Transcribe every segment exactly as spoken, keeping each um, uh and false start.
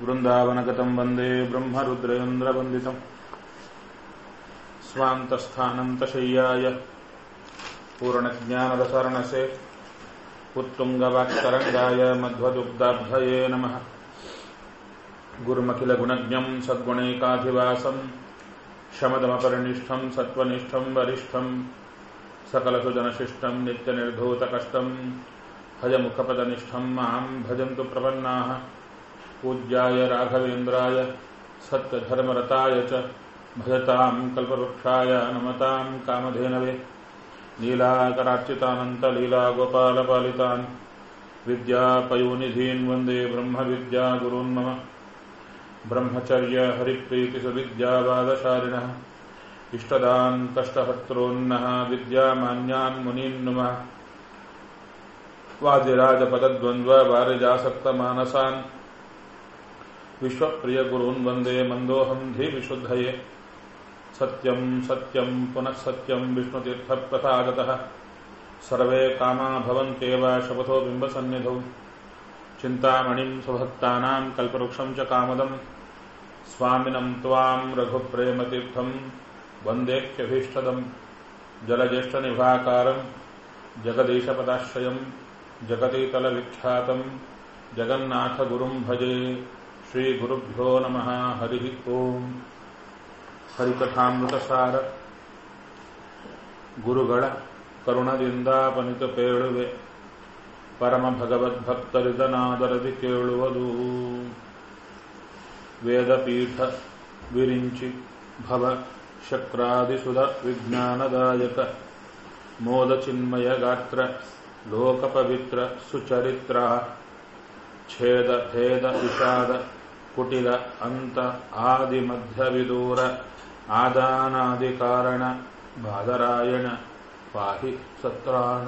ವೃಂದಾವನಗತಂ ವಂದೇ ಬ್ರಹ್ಮರುದ್ರೇಂದ್ರವಂದಿತಂ ಸ್ವಾಂತಸ್ಥಾನಂತಶಯ್ಯಾಯ ಪೂರ್ಣಜ್ಞಾನರಸರ್ಣಸೆ ಉತ್ತುಂಗವಾಕ್ತರಂಗಾಯ ಮಧ್ವದುಗ್ಧಾಬ್ಧಯೇ ನಮಃ. ಗುರುಮಖಿಲಗುಣಜ್ಞಂ ಸದ್ಗುಣೈಕಾಧಿವಾಸಂ ಶಮದಮಪರಿನಿಷ್ಠಂ ಸತ್ವನಿಷ್ಠಂ ವರಿಷ್ಠಂ ಸಕಲಸುಜನಶಿಷ್ಟಂ ನಿತ್ಯನಿರ್ಧೂತಕಷ್ಟಂ ಹಯಮುಖಪದನಿಷ್ಠಂ ಮಾಂ ಭಜಂತು ಪ್ರಪನ್ನಾಃ. ಪೂಜ್ಯಾಯ ರಾಘವೇಂದ್ರಾಯ ಸತ್ಯಧರ್ಮರತಾಯ ಚ ಭಜತಾಂ ಕಲ್ಪವೃಕ್ಷಾಯ ನಮತಾಂ ಕಾಮಧೇನವೇ. ನೀಲಾಕರಾರ್ಚಿತಾನಂತಲೀಲಾಗೋಪಾಲಪಾಲಿತಾನ್ ವಿದ್ಯಾಪಯೋನಿಧೀನ್ ವಂದೇ ಬ್ರಹ್ಮವಿದ್ಯಾಗುರುನ್ ಮಮ. ಬ್ರಹ್ಮಚರ್ಯ ಹರಿಪ್ರೀತಿಸುವಿದ್ಯಾವಾದಶಾಲಿನಃ ಇಷ್ಟದಾನ್ ಕಷ್ಟಹರ್ತॄನ್ನಃ ವಿದ್ಯಾಮಾನ್ಯಾನ್ ಮುನೀನ್ ನಮಃ. ವಾದಿರಾಜಪದದ್ವಂದ್ವ ವಾರಿಜಾಸಕ್ತಮಾನಸಾನ್ ವಿಶ್ವಪ್ರಿಯ ಗುರೂನ್ ವಂದೇ ಮಂದೋಹಂ ಧೀ ವಿಶುದ್ಧಯೇ. ಸತ್ಯಂ ಸತ್ಯಂ ಪುನಃ ಸತ್ಯಂ ವಿಷ್ಣುತೀರ್ಥಪ್ರಸಾದತಃ ಸರ್ವೇ ಕಾಮಾ ಭವಂತ್ಯೇವ ಶಪಥೋ ಬಿಂಬಸನ್ನಿಧೌ. ಚಿಂತಾಮಣಿಂ ಸ್ವಭಕ್ತಾನಾಂ ಕಲ್ಪವೃಕ್ಷಂ ಚ ಕಾಮದಂ ಸ್ವಾಮಿನಂ ತ್ವಾಂ ರಘುಪ್ರೇಮತೀರ್ಥಂ ವಂದೇಕ್ಯಭೀಷ್ಟದಂ. ಜಲಜ್ಯೇಷ್ಠನಿಭಾಕಾರಂ ಜಗದೀಶಪದಾಶ್ರಯಂ ಜಗತೀತಲವಿಖ್ಯಾತಂ ಜಗನ್ನಾಥಗುರುಂ ಭಜೆ. ಶ್ರೀಗುರುಭ್ಯೋ ನಮಃ. ಹರಿ ಓಂ. ಹರಿಕಥಾಮೃತಸಾರ ಗುರುಗಳ ಕರುಣದಿಂದಾಪನಿತ ಪೇಳುವೆ ಪರಮ ಭಗವದ್ಭಕ್ತರಿದನಾದರದಿ ಕೇಳುವುದು. ವೇದಪೀಠ ವಿರಿಂಚಿ ಭವ ಶಕ್ರಾದಿಸುಧ ವಿಜ್ಞಾನದಾಯಕ ಮೋದ ಚಿನ್ಮಯ ಗಾತ್ರ ಲೋಕಪವಿತ್ರ ಸುಚರಿತ್ರ ಛೇದ ಭೇದ ವಿಷಾದ ಕುಟಿಲ ಅಂತ ಆದಿ ಮಧ್ಯ ವಿದೂರ ಆದಾನಾದಿ ಕಾರಣ ಬಾದರಾಯಣ ಪಾಹಿ ಸತ್ರಾಣ.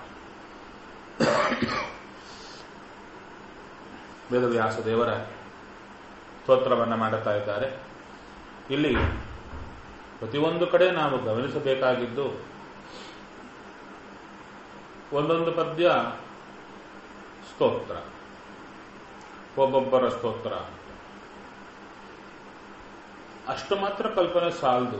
ವೇದವ್ಯಾಸ ದೇವರ ಸ್ತೋತ್ರವನ್ನು ಮಾಡುತ್ತಾ ಇದ್ದಾರೆ. ಇಲ್ಲಿ ಪ್ರತಿಯೊಂದು ಕಡೆ ನಾವು ಗಮನಿಸಬೇಕಾಗಿದ್ದು, ಒಂದೊಂದು ಪದ್ಯ ಸ್ತೋತ್ರ, ಒಬ್ಬೊಬ್ಬರ ಸ್ತೋತ್ರ. ಅಷ್ಟು ಮಾತ್ರ ಕಲ್ಪನೆ ಸಾಲದು.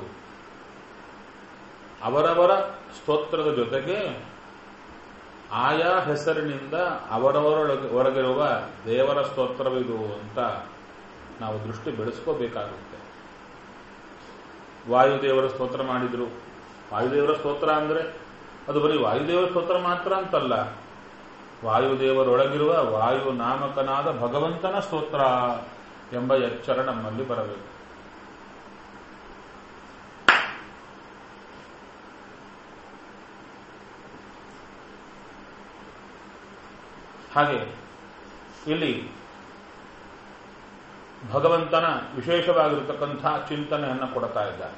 ಅವರವರ ಸ್ತೋತ್ರದ ಜೊತೆಗೆ ಆಯಾ ಹೆಸರಿನಿಂದ ಅವರವರೊಳಗೆ ಹೊರಗಿರುವ ದೇವರ ಸ್ತೋತ್ರವಿದು ಅಂತ ನಾವು ದೃಷ್ಟಿ ಬೆಳೆಸ್ಕೋಬೇಕಾಗುತ್ತೆ. ವಾಯುದೇವರ ಸ್ತೋತ್ರ ಮಾಡಿದ್ರು. ವಾಯುದೇವರ ಸ್ತೋತ್ರ ಅಂದ್ರೆ ಅದು ಬರೀ ವಾಯುದೇವರ ಸ್ತೋತ್ರ ಮಾತ್ರ ಅಂತಲ್ಲ, ವಾಯುದೇವರೊಳಗಿರುವ ವಾಯು ನಾಮಕನಾದ ಭಗವಂತನ ಸ್ತೋತ್ರ ಎಂಬ ಎಚ್ಚರ ನಮ್ಮಲ್ಲಿ ಬರಬೇಕು. ಹಾಗೆ ಇಲ್ಲಿ ಭಗವಂತನ ವಿಶೇಷವಾಗಿರತಕ್ಕಂಥ ಚಿಂತನೆಯನ್ನು ಕೊಡ್ತಾ ಇದ್ದಾರೆ.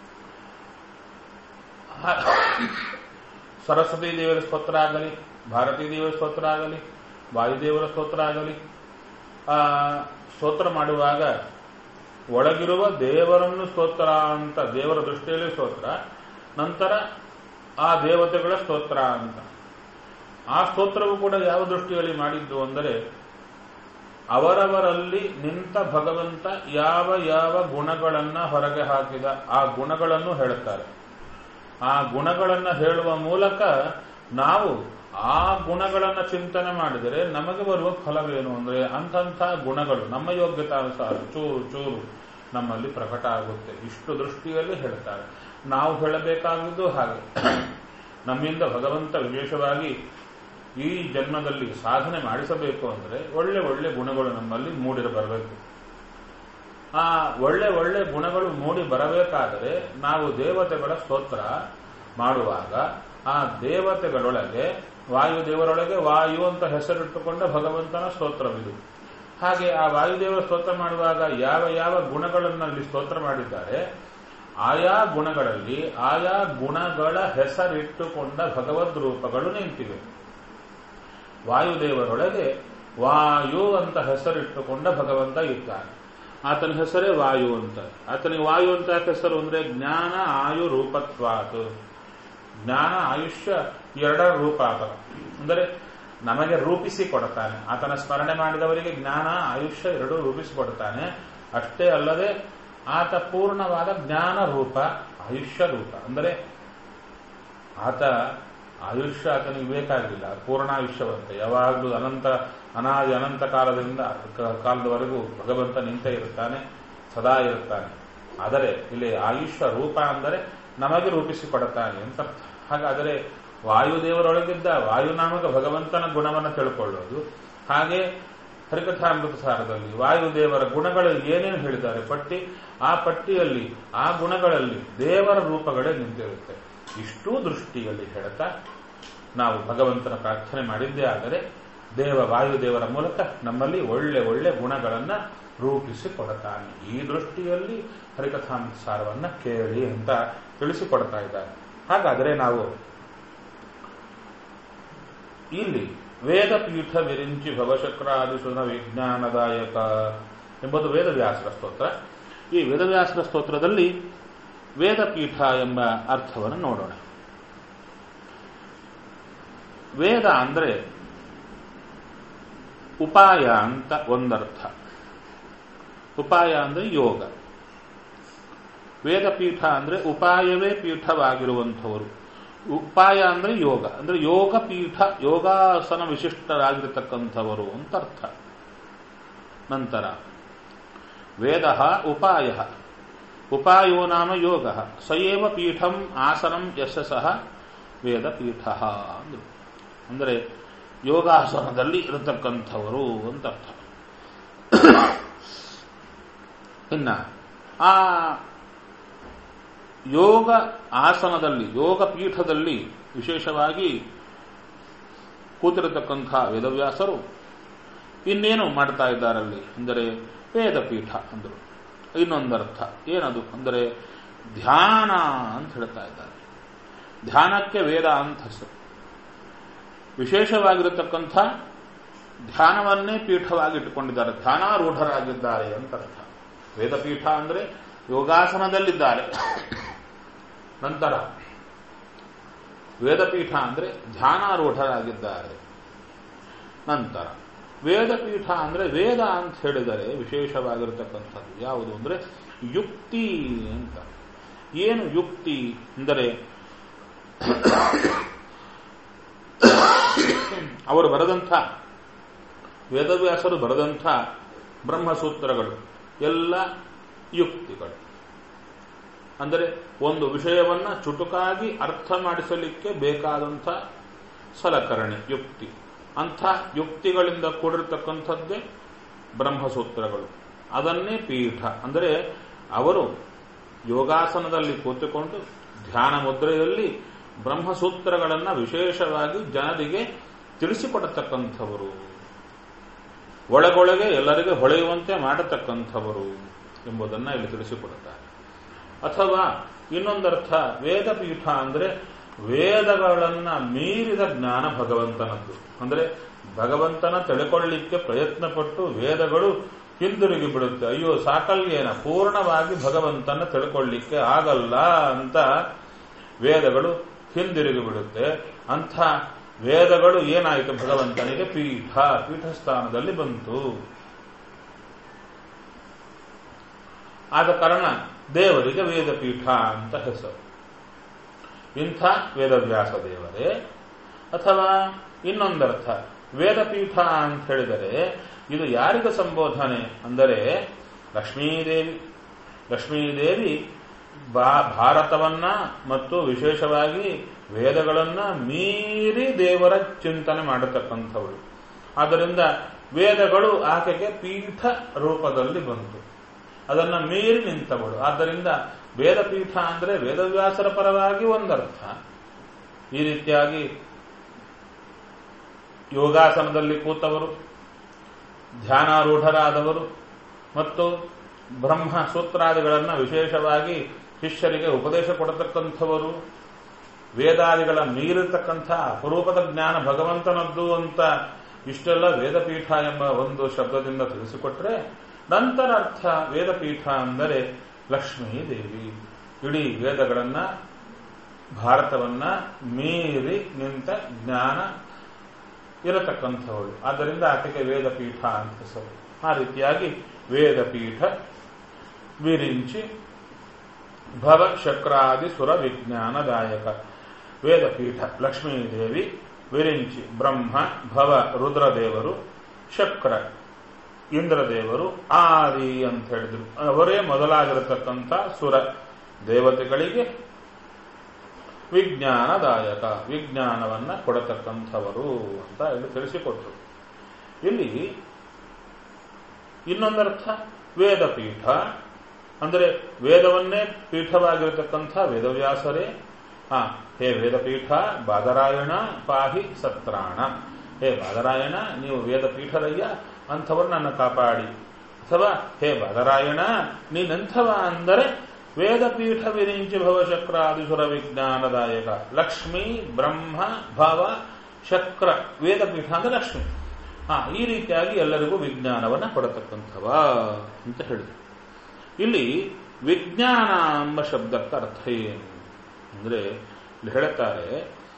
ಸರಸ್ವತೀ ದೇವರ ಸ್ತೋತ್ರ ಆಗಲಿ, ಭಾರತೀ ದೇವರ ಸ್ತೋತ್ರ ಆಗಲಿ, ವಾಯುದೇವರ ಸ್ತೋತ್ರ ಆಗಲಿ, ಆ ಸ್ತೋತ್ರ ಮಾಡುವಾಗ ಒಳಗಿರುವ ದೇವರನ್ನು ಸ್ತೋತ್ರ ಅಂತ, ದೇವರ ದೃಷ್ಟಿಯಲ್ಲಿ ಸ್ತೋತ್ರ, ನಂತರ ಆ ದೇವತೆಗಳ ಸ್ತೋತ್ರ ಅಂತ. ಆ ಸ್ತೋತ್ರವು ಕೂಡ ಯಾವ ದೃಷ್ಟಿಯಲ್ಲಿ ಮಾಡಿದ್ದು ಅಂದರೆ, ಅವರವರಲ್ಲಿ ನಿಂತ ಭಗವಂತ ಯಾವ ಯಾವ ಗುಣಗಳನ್ನ ಹೊರಗೆ ಹಾಕಿದ ಆ ಗುಣಗಳನ್ನು ಹೇಳುತ್ತಾರೆ. ಆ ಗುಣಗಳನ್ನು ಹೇಳುವ ಮೂಲಕ ನಾವು ಆ ಗುಣಗಳನ್ನು ಚಿಂತನೆ ಮಾಡಿದರೆ ನಮಗೆ ಬರುವ ಫಲವೇನು ಅಂದರೆ, ಅಂಥ ಗುಣಗಳು ನಮ್ಮ ಯೋಗ್ಯತಾನುಸಾರ ಚೂರು ಚೂರು ನಮ್ಮಲ್ಲಿ ಪ್ರಕಟ ಆಗುತ್ತೆ. ಇಷ್ಟು ದೃಷ್ಟಿಯಲ್ಲಿ ಹೇಳ್ತಾರೆ. ನಾವು ಹೇಳಬೇಕಾಗಿದ್ದು ಹಾಗೆ, ನಮ್ಮಿಂದ ಭಗವಂತ ವಿಶೇಷವಾಗಿ ಈ ಜನ್ಮದಲ್ಲಿ ಸಾಧನೆ ಮಾಡಿಸಬೇಕು ಅಂದರೆ ಒಳ್ಳೆ ಒಳ್ಳೆ ಗುಣಗಳು ನಮ್ಮಲ್ಲಿ ಮೂಡಿ ಬರಬೇಕು. ಆ ಒಳ್ಳೆ ಒಳ್ಳೆ ಗುಣಗಳು ಮೂಡಿ ಬರಬೇಕಾದರೆ ನಾವು ದೇವತೆಗಳ ಸ್ತೋತ್ರ ಮಾಡುವಾಗ ಆ ದೇವತೆಗಳೊಳಗೆ ವಾಯುದೇವರೊಳಗೆ ವಾಯು ಅಂತ ಹೆಸರಿಟ್ಟುಕೊಂಡ ಭಗವಂತನ ಸ್ತೋತ್ರವಿದು. ಹಾಗೆ ಆ ವಾಯುದೇವರ ಸ್ತೋತ್ರ ಮಾಡುವಾಗ ಯಾವ ಯಾವ ಗುಣಗಳನ್ನಲ್ಲಿ ಸ್ತೋತ್ರ ಮಾಡಿದ್ದಾರೆ, ಆಯಾ ಗುಣಗಳಲ್ಲಿ ಆಯಾ ಗುಣಗಳ ಹೆಸರಿಟ್ಟುಕೊಂಡ ಭಗವದ್ ರೂಪಗಳು ನಿಂತಿವೆ. ವಾಯುದೇವರೊಳಗೆ ವಾಯು ಅಂತ ಹೆಸರಿಟ್ಟುಕೊಂಡ ಭಗವಂತ ಇದ್ದಾನೆ. ಆತನ ಹೆಸರೇ ವಾಯು ಅಂತ. ಆತನಿಗೆ ವಾಯು ಅಂತ ಹೆಸರು ಅಂದ್ರೆ ಜ್ಞಾನ ಆಯು ರೂಪತ್ವಾತ್. ಜ್ಞಾನ ಆಯುಷ್ಯ ಎರಡರ ರೂಪ ಆತ. ಅಂದರೆ ನಮಗೆ ರೂಪಿಸಿ ಕೊಡ್ತಾನೆ. ಆತನ ಸ್ಮರಣೆ ಮಾಡಿದವರಿಗೆ ಜ್ಞಾನ ಆಯುಷ್ಯ ಎರಡೂ ರೂಪಿಸಿಕೊಡ್ತಾನೆ. ಅಷ್ಟೇ ಅಲ್ಲದೆ ಆತ ಪೂರ್ಣವಾದ ಜ್ಞಾನ ರೂಪ, ಆಯುಷ್ಯ ರೂಪ. ಅಂದರೆ ಆತ ಆಯುಷ್ಯ ಆತನಿಗೆ ಬೇಕಾಗಿಲ್ಲ, ಪೂರ್ಣಾಯುಷ್ಯವಂತೆ. ಯಾವಾಗಲೂ ಅನಂತ ಅನಾದಿ ಅನಂತ ಕಾಲದಿಂದ ಕಾಲದವರೆಗೂ ಭಗವಂತ ನಿಂತೇ ಇರುತ್ತಾನೆ, ಸದಾ ಇರುತ್ತಾನೆ. ಆದರೆ ಇಲ್ಲಿ ಆಯುಷ್ಯ ರೂಪ ಅಂದರೆ ನಮಗೆ ರೂಪಿಸಿಕೊಡುತ್ತಾನೆ ಅಂತ ಅರ್ಥ. ಹಾಗಾದರೆ ವಾಯುದೇವರೊಳಗಿದ್ದ ವಾಯುನಾಮಕ ಭಗವಂತನ ಗುಣವನ್ನು ತಿಳ್ಕೊಳ್ಳೋದು. ಹಾಗೆ ಹರಿಕಥಾಮೃತ ಸಾರದಲ್ಲಿ ವಾಯುದೇವರ ಗುಣಗಳು ಏನೇನು ಹೇಳಿದ್ದಾರೆ ಪಟ್ಟಿ, ಆ ಪಟ್ಟಿಯಲ್ಲಿ ಆ ಗುಣಗಳಲ್ಲಿ ದೇವರ ರೂಪಗಳೇ ನಿಂತಿರುತ್ತೆ. ಇಷ್ಟೂ ದೃಷ್ಟಿಯಲ್ಲಿ ಹೇಳ್ತಾ ನಾವು ಭಗವಂತನ ಪ್ರಾರ್ಥನೆ ಮಾಡಿದ್ದೇ ಆದರೆ ದೇವ ವಾಯುದೇವರ ಮೂಲಕ ನಮ್ಮಲ್ಲಿ ಒಳ್ಳೆ ಒಳ್ಳೆ ಗುಣಗಳನ್ನು ರೂಪಿಸಿಕೊಡುತ್ತಾನೆ. ಈ ದೃಷ್ಟಿಯಲ್ಲಿ ಹರಿಕಥಾಮೃತ ಸಾರವನ್ನು ಕೇಳಿ ಅಂತ ತಿಳಿಸಿಕೊಡ್ತಾ ಇದ್ದಾರೆ. ಹಾಗಾದರೆ ನಾವು ಇಲ್ಲಿ ವೇದಪೀಠ ವಿರಿಂಚಿ ಭವಶಕ್ರಾದಿಶುನ ವಿಜ್ಞಾನದಾಯಕ ಎಂಬುದು ವೇದವ್ಯಾಸರ ಸ್ತೋತ್ರ. ಈ ವೇದವ್ಯಾಸರ ಸ್ತೋತ್ರದಲ್ಲಿ ವೇದಪೀಠ ಎಂಬ ಅರ್ಥವನ್ನು ನೋಡೋಣ. ವೇದ ಅಂದರೆ ಉಪಾಯ ಅಂತ ಒಂದರ್ಥ. ಉಪಾಯ ಅಂದರೆ ಯೋಗ. ವೇದಪೀಠ ಅಂದರೆ ಉಪಾಯವೇ ಪೀಠವಾಗಿರುವಂಥವರು. ಉಪಾಯ ಅಂದರೆ ಯೋಗ, ಅಂದರೆ ಯೋಗ ಪೀಠ, ಯೋಗಾಸನ ವಿಶಿಷ್ಟರಾಗಿರತಕ್ಕಂಥವರು ಅಂತ ಅರ್ಥ. ನಂತರ ವೇದ ಉಪಾಯ, ಉಪಾಯೋ ನಾಮ ಯೋಗ, ಸಯೇವ ಪೀಠಂ ಆಸನಂ ಯಶಸಃ ವೇದಪೀಠ ಅಂದರು. ಅಂದರೆ ಯೋಗಾಸನದಲ್ಲಿ ಇರತಕ್ಕಂಥವರು ಅಂತ ಅರ್ಥ. ಇನ್ನ ಆ ಯೋಗ ಆಸನದಲ್ಲಿ, ಯೋಗ ಪೀಠದಲ್ಲಿ ವಿಶೇಷವಾಗಿ ಕೂತಿರತಕ್ಕಂಥ ವೇದವ್ಯಾಸರು ಇನ್ನೇನು ಮಾಡ್ತಾ ಇದ್ದಾರಲ್ಲಿ ಅಂದರೆ ವೇದಪೀಠ ಅಂದರು. ಇನ್ನೊಂದರ್ಥ ಏನದು ಅಂದರೆ ಧ್ಯಾನ ಅಂತ ಹೇಳ್ತಾ ಇದ್ದಾರೆ. ಧ್ಯಾನಕ್ಕೆ ವೇದ ಅಂತ ಹೆಸರು. ವಿಶೇಷವಾಗಿರತಕ್ಕಂಥ ಧ್ಯಾನವನ್ನೇ ಪೀಠವಾಗಿ ಇಟ್ಟುಕೊಂಡಿದ್ದಾರೆ, ಧ್ಯಾನಾರೂಢರಾಗಿದ್ದಾರೆ ಅಂತ ಅರ್ಥ. ವೇದಪೀಠ ಅಂದರೆ ಯೋಗಾಸನದಲ್ಲಿದ್ದಾರೆ. ನಂತರ ವೇದಪೀಠ ಅಂದರೆ ಧ್ಯಾನಾರೂಢರಾಗಿದ್ದಾರೆ. ನಂತರ ವೇದಪೀಠ ಅಂದರೆ ವೇದ ಅಂತ ಹೇಳಿದರೆ ವಿಶೇಷವಾಗಿರತಕ್ಕಂಥದ್ದು ಯಾವುದು ಅಂದರೆ ಯುಕ್ತಿ ಅಂತ. ಏನು ಯುಕ್ತಿ ಅಂದರೆ ಅವರು ಬರೆದಂಥ ವೇದವ್ಯಾಸರು ಬರೆದಂಥ ಬ್ರಹ್ಮಸೂತ್ರಗಳು ಎಲ್ಲ ಯುಕ್ತಿಗಳು. ಅಂದರೆ ಒಂದು ವಿಷಯವನ್ನ ಚುಟುಕಾಗಿ ಅರ್ಥ ಮಾಡಿಸಲಿಕ್ಕೆ ಬೇಕಾದಂಥ ಸಲಕರಣೆ ಯುಕ್ತಿ. ಅಂಥ ಯುಕ್ತಿಗಳಿಂದ ಕೂಡಿರತಕ್ಕಂಥದ್ದೇ ಬ್ರಹ್ಮಸೂತ್ರಗಳು. ಅದನ್ನೇ ಪೀಠ ಅಂದರೆ ಅವರು ಯೋಗಾಸನದಲ್ಲಿ ಕೂತುಕೊಂಡು ಧ್ಯಾನ ಮುದ್ರೆಯಲ್ಲಿ ಬ್ರಹ್ಮಸೂತ್ರಗಳನ್ನು ವಿಶೇಷವಾಗಿ ಜನರಿಗೆ ತಿಳಿಸಿಕೊಡತಕ್ಕಂಥವರು, ಒಳಗೊಳಗೆ ಎಲ್ಲರಿಗೆ ಹೊಳೆಯುವಂತೆ ಮಾಡತಕ್ಕಂಥವರು ಎಂಬುದನ್ನು ಇಲ್ಲಿ ತಿಳಿಸಿಕೊಡುತ್ತಾರೆ. ಅಥವಾ ಇನ್ನೊಂದರ್ಥ ವೇದಪೀಠ ಅಂದರೆ ವೇದಗಳನ್ನ ಮೀರಿದ ಜ್ಞಾನ ಭಗವಂತನದ್ದು. ಅಂದರೆ ಭಗವಂತನ ತಿಳ್ಕೊಳ್ಳಿಕ್ಕೆ ಪ್ರಯತ್ನ ಪಟ್ಟು ವೇದಗಳು ಹಿಂದಿರುಗಿ ಬಿಡುತ್ತೆ. ಅಯ್ಯೋ ಸಾಕಲ್ಯೇನ, ಪೂರ್ಣವಾಗಿ ಭಗವಂತನ ತಿಳ್ಕೊಳ್ಳಿಕ್ಕೆ ಆಗಲ್ಲ ಅಂತ ವೇದಗಳು ಹಿಂದಿರುಗಿ ಬಿಡುತ್ತೆ. ಅಂಥ ವೇದಗಳು ಏನಾಯಿತು, ಭಗವಂತನಿಗೆ ಪೀಠ, ಪೀಠಸ್ಥಾನದಲ್ಲಿ ಬಂತು. ಆದ ಕಾರಣ ದೇವರಿಗೆ ವೇದಪೀಠ ಅಂತ ಹೆಸರು. ಇಂಥ ವೇದವ್ಯಾಸ ದೇವರೇ. ಅಥವಾ ಇನ್ನೊಂದರ್ಥ ವೇದಪೀಠ ಅಂತ ಹೇಳಿದರೆ ಇದು ಯಾರಿಗೆ ಸಂಬೋಧನೆ ಅಂದರೆ ಲಕ್ಷ್ಮೀದೇವಿ. ಲಕ್ಷ್ಮೀದೇವಿ ಬಾ ಭಾರತವನ್ನ ಮತ್ತು ವಿಶೇಷವಾಗಿ ವೇದಗಳನ್ನ ಮೀರಿ ದೇವರ ಚಿಂತನೆ ಮಾಡತಕ್ಕಂಥವಳು. ಆದ್ದರಿಂದ ವೇದಗಳು ಆಕೆಗೆ ಪೀಠ ರೂಪದಲ್ಲಿ ಬಂತು, ಅದನ್ನ ಮೀರಿ ನಿಂತವಳು. ಆದ್ದರಿಂದ ವೇದಪೀಠ ಅಂದರೆ ವೇದವ್ಯಾಸರ ಪರವಾಗಿ ಒಂದರ್ಥ. ಈ ರೀತಿಯಾಗಿ ಯೋಗಾಸನದಲ್ಲಿ ಕೂತವರು, ಧ್ಯಾನಾರೂಢರಾದವರು ಮತ್ತು ಬ್ರಹ್ಮ ಸೂತ್ರಾದಿಗಳನ್ನು ವಿಶೇಷವಾಗಿ ಶಿಷ್ಯರಿಗೆ ಉಪದೇಶ ಕೊಡತಕ್ಕಂಥವರು, ವೇದಾದಿಗಳ ಮೀರಿರ್ತಕ್ಕಂಥ ಅಪರೂಪದ ಜ್ಞಾನ ಭಗವಂತನದ್ದು ಅಂತ ಇಷ್ಟೆಲ್ಲ ವೇದಪೀಠ ಎಂಬ ಒಂದು ಶಬ್ದದಿಂದ ತಿಳಿಸಿಕೊಟ್ರೆ, ನಂತರ ಅರ್ಥ ವೇದಪೀಠ ಅಂದರೆ ಲಕ್ಷ್ಮೀ ದೇವಿ. ಇಡೀ ವೇದಗಳನ್ನ ಭಾರತವನ್ನ ಮೀರಿ ನಿಂತ ಜ್ಞಾನ ಇರತಕ್ಕಂಥವಳು. ಆದ್ದರಿಂದ ಆಕೆಗೆ ವೇದಪೀಠ ಅಂತ ಹೆಸರು. ಆ ರೀತಿಯಾಗಿ ವೇದಪೀಠ ವಿರಿಂಚಿ ಭವ ಶಕ್ರಾದಿ ಸುರ ವಿಜ್ಞಾನದಾಯಕ ವೇದಪೀಠ ಲಕ್ಷ್ಮೀದೇವಿ, ವಿರಿಂಚಿ ಬ್ರಹ್ಮ, ಭವ ರುದ್ರದೇವರು, ಶಕ್ರ ಇಂದ್ರದೇವರು, ಆದಿ ಅಂತ ಹೇಳಿದ್ರು. ಅವರೇ ಮೊದಲಾಗಿರತಕ್ಕಂಥ ಸುರ ದೇವತೆಗಳಿಗೆ ವಿಜ್ಞಾನದಾಯಕ, ವಿಜ್ಞಾನವನ್ನ ಕೊಡತಕ್ಕಂಥವರು ಅಂತ ಇಲ್ಲಿ ತಿಳಿಸಿಕೊಟ್ರು. ಇಲ್ಲಿ ಇನ್ನೊಂದರ್ಥ ವೇದಪೀಠ ಅಂದರೆ ವೇದವನ್ನೇ ಪೀಠವಾಗಿರತಕ್ಕಂಥ ವೇದವ್ಯಾಸರೇ. ಹಾ, ಹೇ ವೇದಪೀಠ ಬಾದರಾಯಣ ಪಾಹಿ ಸತ್ರಾಣ, ಹೇ ಬಾದರಾಯಣ ನೀವು ವೇದಪೀಠರಯ್ಯ, ಅಂಥವರು ನನ್ನ ಕಾಪಾಡಿ. ಅಥವಾ ಹೇ ಬಾದರಾಯಣ ನೀನೆಂಥವ ಅಂದರೆ ವೇದಪೀಠ ವಿರಿಂಚಿ ಭವಶಕ್ರಾದಿಸುರ ವಿಜ್ಞಾನದಾಯಕ, ಲಕ್ಷ್ಮೀ ಬ್ರಹ್ಮ ಭವ ಶಕ್ರ, ವೇದಪೀಠ ಅಂದ್ರೆ ಲಕ್ಷ್ಮಿ. ಹಾ, ಈ ರೀತಿಯಾಗಿ ಎಲ್ಲರಿಗೂ ವಿಜ್ಞಾನವನ್ನ ಕೊಡತಕ್ಕಂಥವ ಅಂತ ಹೇಳಿದ್ರು. ಇಲ್ಲಿ ವಿಜ್ಞಾನ ಎಂಬ ಶಬ್ದಕ್ಕೆ ಅರ್ಥ ಏನು ಅಂದ್ರೆ ಇಲ್ಲಿ ಹೇಳುತ್ತಾರೆ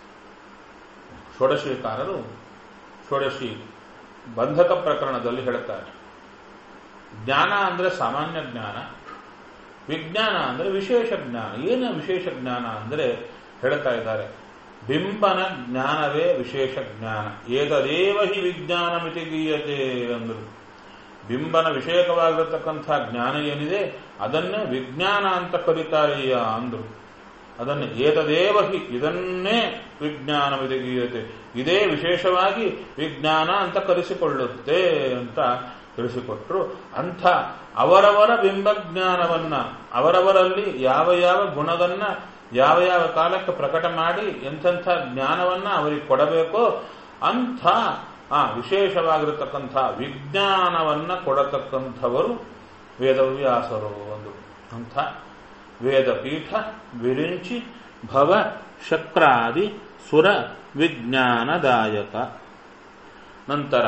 ಷೋಡಶೀಕಾರರು. ಷೋಡಶಿ ಬಂಧಕ ಪ್ರಕರಣದಲ್ಲಿ ಹೇಳುತ್ತಾರೆ, ಜ್ಞಾನ ಅಂದ್ರೆ ಸಾಮಾನ್ಯ ಜ್ಞಾನ, ವಿಜ್ಞಾನ ಅಂದ್ರೆ ವಿಶೇಷ ಜ್ಞಾನ. ಏನು ವಿಶೇಷ ಜ್ಞಾನ ಅಂದ್ರೆ ಹೇಳ್ತಾ ಇದ್ದಾರೆ, ಬಿಂಬನ ಜ್ಞಾನವೇ ವಿಶೇಷ ಜ್ಞಾನ. ಏತದೇವ ಹಿ ವಿಜ್ಞಾನಮಿತಿ ಗೀಯತೆ ಅಂದರು. ಬಿಂಬನ ವಿಷಯಕವಾಗಿರತಕ್ಕಂಥ ಜ್ಞಾನ ಏನಿದೆ ಅದನ್ನೇ ವಿಜ್ಞಾನ ಅಂತ ಕರೀತಾರೆಯ ಅಂದರು. ಅದನ್ನು ಏತದೇವ ಹಿ, ಇದನ್ನೇ ವಿಜ್ಞಾನಮಿತಿ ಗೀಯತೆ, ಇದೇ ವಿಶೇಷವಾಗಿ ವಿಜ್ಞಾನ ಅಂತ ಕರೆಸಿಕೊಳ್ಳುತ್ತೆ ಅಂತ ತಿಳಿಸಿಕೊಟ್ರು. ಅಂಥ ಅವರವರ ಬಿಂಬಜ್ಞಾನವನ್ನ ಅವರವರಲ್ಲಿ ಯಾವ ಯಾವ ಗುಣವನ್ನ ಯಾವ ಯಾವ ಕಾಲಕ್ಕೆ ಪ್ರಕಟ ಮಾಡಿ ಎಂಥೆಂಥ ಜ್ಞಾನವನ್ನ ಅವರಿಗೆ ಕೊಡಬೇಕೋ ಅಂಥ ಆ ವಿಶೇಷವಾಗಿರತಕ್ಕಂಥ ವಿಜ್ಞಾನವನ್ನ ಕೊಡತಕ್ಕಂಥವರು ವೇದವ್ಯಾಸರು ಒಂದು. ಅಂಥ ವೇದಪೀಠ ವಿರಿಂಚಿ ಭವ ಶಕ್ರಾದಿ ಸುರ ವಿಜ್ಞಾನದಾಯಕ. ನಂತರ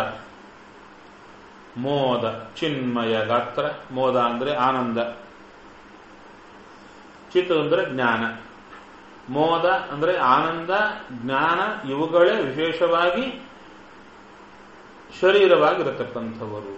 ಮೋದ ಚಿನ್ಮಯ ಗಾತ್ರ. ಮೋದ ಅಂದ್ರೆ ಆನಂದ, ಚಿತ್ ಅಂದ್ರೆ ಜ್ಞಾನ. ಮೋದ ಅಂದ್ರೆ ಆನಂದ, ಜ್ಞಾನ ಇವುಗಳೇ ವಿಶೇಷವಾಗಿ ಶರೀರವಾಗಿರತಕ್ಕಂಥವರು.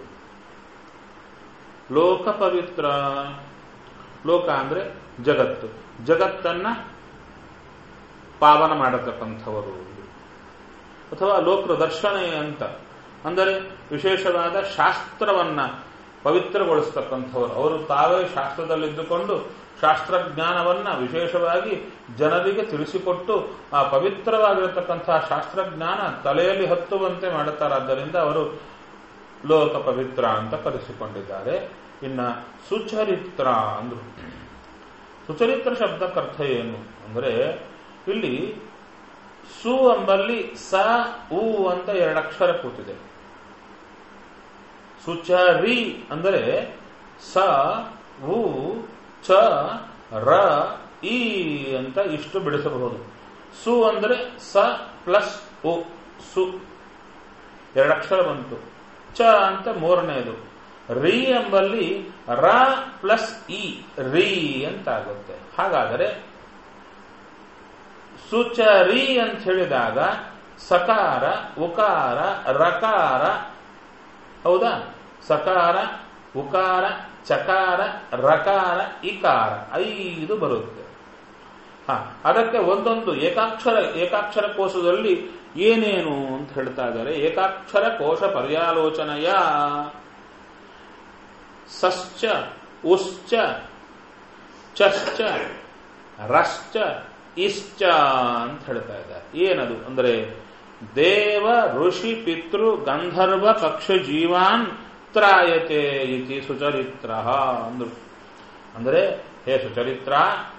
ಲೋಕ ಪವಿತ್ರ. ಲೋಕ ಅಂದ್ರೆ ಜಗತ್ತು, ಜಗತ್ತನ್ನ ಪಾವನ ಮಾಡತಕ್ಕಂಥವರು. ಅಥವಾ ಲೋಕ ದರ್ಶನೆ ಅಂತ ಅಂದರೆ ವಿಶೇಷವಾದ ಶಾಸ್ತ್ರವನ್ನ ಪವಿತ್ರಗೊಳಿಸ್ತಕ್ಕಂಥವರು. ಅವರು ತಾವೇ ಶಾಸ್ತ್ರದಲ್ಲಿದ್ದುಕೊಂಡು ಶಾಸ್ತ್ರಜ್ಞಾನವನ್ನ ವಿಶೇಷವಾಗಿ ಜನರಿಗೆ ತಿಳಿಸಿಕೊಟ್ಟು ಆ ಪವಿತ್ರವಾಗಿರತಕ್ಕಂತಹ ಶಾಸ್ತ್ರಜ್ಞಾನ ತಲೆಯಲ್ಲಿ ಹತ್ತುವಂತೆ ಮಾಡುತ್ತಾರೆ. ಆದ್ದರಿಂದ ಅವರು ಲೋಕ ಪವಿತ್ರ ಅಂತ ಕರೆಸಿಕೊಂಡಿದ್ದಾರೆ. ಇನ್ನ ಸುಚರಿತ್ರ ಅಂದ್ರು. ಸುಚರಿತ್ರ ಶಬ್ದಕ್ಕರ್ಥ ಏನು ಅಂದ್ರೆ ಇಲ್ಲಿ ಸು ಎಂಬಲ್ಲಿ ಸ ಉ ಅಂತ ಎರಡಕ್ಷರ ಕೂತಿದೆ. ಸುಚರಿ ಅಂದರೆ ಸ ಉ ಚ ರ ಇ ಅಂತ ಇಷ್ಟು ಬಿಡಿಸಬಹುದು. ಸು ಅಂದ್ರೆ ಸ ಪ್ಲಸ್ ಉ, ಸು ಎರಡಕ್ಷರ ಬಂತು. ಚ ಅಂತ ಮೂರನೇದು. ರಿ ಎಂಬಲ್ಲಿ ರ ಪ್ಲಸ್ ಇ, ರಿ ಅಂತ ಆಗುತ್ತೆ. ಹಾಗಾದರೆ ಸುಚರಿ ಅಂತ ಹೇಳಿದಾಗ ಸಕಾರ ಉಕಾರ ರಕಾರ, ಹೌದಾ? ಸಕಾರ ಉಕಾರ ಚಕಾರ ರಕಾರ ಇಕಾರ ಐದು ಬರುತ್ತೆ. ಹ ಅದಕ್ಕೆ ಒಂದೊಂದು ಏಕಾಕ್ಷರ ಏಕಾಕ್ಷರ ಕೋಶದಲ್ಲಿ ಏನೇನು ಅಂತ ಹೇಳ್ತಾ ಇದ್ದಾರೆ. ಏಕಾಕ್ಷರ ಕೋಶ ಪರ್ಯಾಲೋಚನೆಯ ಸಶ್ಚ ಉಶ್ಚ ಚಶ್ಚ ರಶ್ಚ ಇಶ್ಚ ಅಂತ ಹೇಳ್ತಾ ಇದ್ದಾರೆ. ಏನದು ಅಂದ್ರೆ ದೇವ ಋಷಿ ಪಿತೃ ಗಂಧರ್ವ ಪಕ್ಷ ಜೀವಾನ್ ತ್ರಾಯತೆ ಇತಿ ಸುಚರಿತ್ರ ಅಂದ್ರು. ಅಂದರೆ ಹೇ ಸುಚರಿತ್ರ,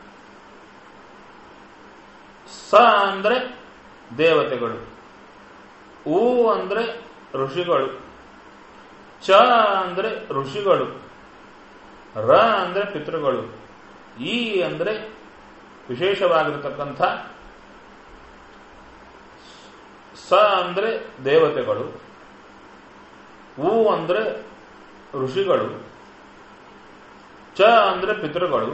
ಸ ಅಂದ್ರೆ ದೇವತೆಗಳು, ಉ ಅಂದ್ರೆ ಋಷಿಗಳು, ಚ ಅಂದ್ರೆ ಋಷಿಗಳು, ರ ಅಂದ್ರೆ ಪಿತೃಗಳು, ಈ ಅಂದ್ರೆ ವಿಶೇಷವಾಗಿರತಕ್ಕಂಥ, ಸ ಅಂದ್ರೆ ದೇವತೆಗಳು, ಉ ಅಂದ್ರೆ ಋಷಿಗಳು, ಚ ಅಂದ್ರೆ ಪಿತೃಗಳು,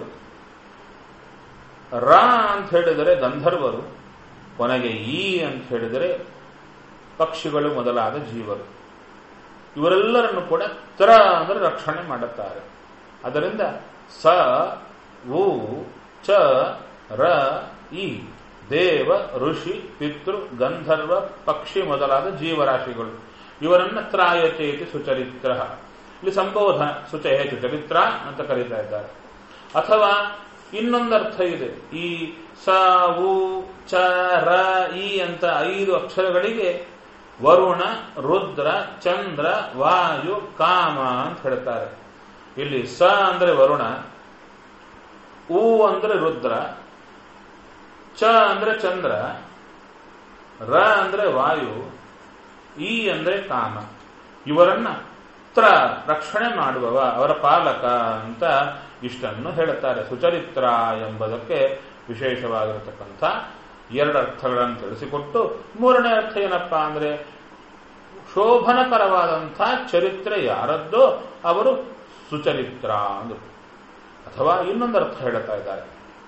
ರ ಅಂತ ಹೇಳಿದರೆ ಗಂಧರ್ವರು, ಕೊನೆಗೆ ಈ ಅಂತ ಹೇಳಿದರೆ ಪಕ್ಷಿಗಳು ಮೊದಲಾದ ಜೀವರು ಇವರೆಲ್ಲರನ್ನು ಕೂಡ ತ್ರ ಅಂದರೆ ರಕ್ಷಣೆ ಮಾಡುತ್ತಾರೆ. ಅದರಿಂದ ಸ ಉ ಚ ರ ಇ ದೇವ ಋಷಿ ಪಿತೃ ಗಂಧರ್ವ ಪಕ್ಷಿ ಮೊದಲಾದ ಜೀವರಾಶಿಗಳು ಇವರನ್ನ ತ್ರಾಯಚೇತಿ ಸುಚರಿತ್ರ. ಇಲ್ಲಿ ಸಂಬೋಧ ಸುಚಯ ಸುಚರಿತ್ರ ಅಂತ ಕರೀತಾ ಇದ್ದಾರೆ. ಅಥವಾ ಇನ್ನೊಂದರ್ಥ ಇದೆ. ಈ ಸ ಉ ಚ ರ ಇ ಅಂತ ಐದು ಅಕ್ಷರಗಳಿಗೆ ವರುಣ, ರುದ್ರ, ಚಂದ್ರ, ವಾಯು, ಕಾಮ ಅಂತ ಹೇಳ್ತಾರೆ. ಇಲ್ಲಿ ಸ ಅಂದ್ರೆ ವರುಣ, ಉ ಅಂದ್ರೆ ರುದ್ರ, ಚ ಅಂದ್ರೆ ಚಂದ್ರ, ರ ಅಂದ್ರೆ ವಾಯು, ಈ ಅಂದ್ರೆ ಕಾಮ. ಇವರನ್ನ ತ್ರ ರಕ್ಷಣೆ ಮಾಡುವವ, ಅವರ ಪಾಲಕ ಅಂತ ಇಷ್ಟನ್ನು ಹೇಳುತ್ತಾರೆ. ಸುಚರಿತ್ರ ಎಂಬುದಕ್ಕೆ ವಿಶೇಷವಾಗಿರತಕ್ಕಂಥ ಎರಡು ಅರ್ಥಗಳನ್ನು ತಿಳಿಸಿಕೊಟ್ಟು ಮೂರನೇ ಅರ್ಥ ಏನಪ್ಪಾ ಅಂದ್ರೆ ಶೋಭನಕರವಾದಂಥ ಚರಿತ್ರೆ ಯಾರದ್ದೋ ಅವರು ಸುಚರಿತ್ರ ಅಂದರು. ಅಥವಾ ಇನ್ನೊಂದು ಅರ್ಥ ಹೇಳುತ್ತಾ ಇದ್ದಾರೆ,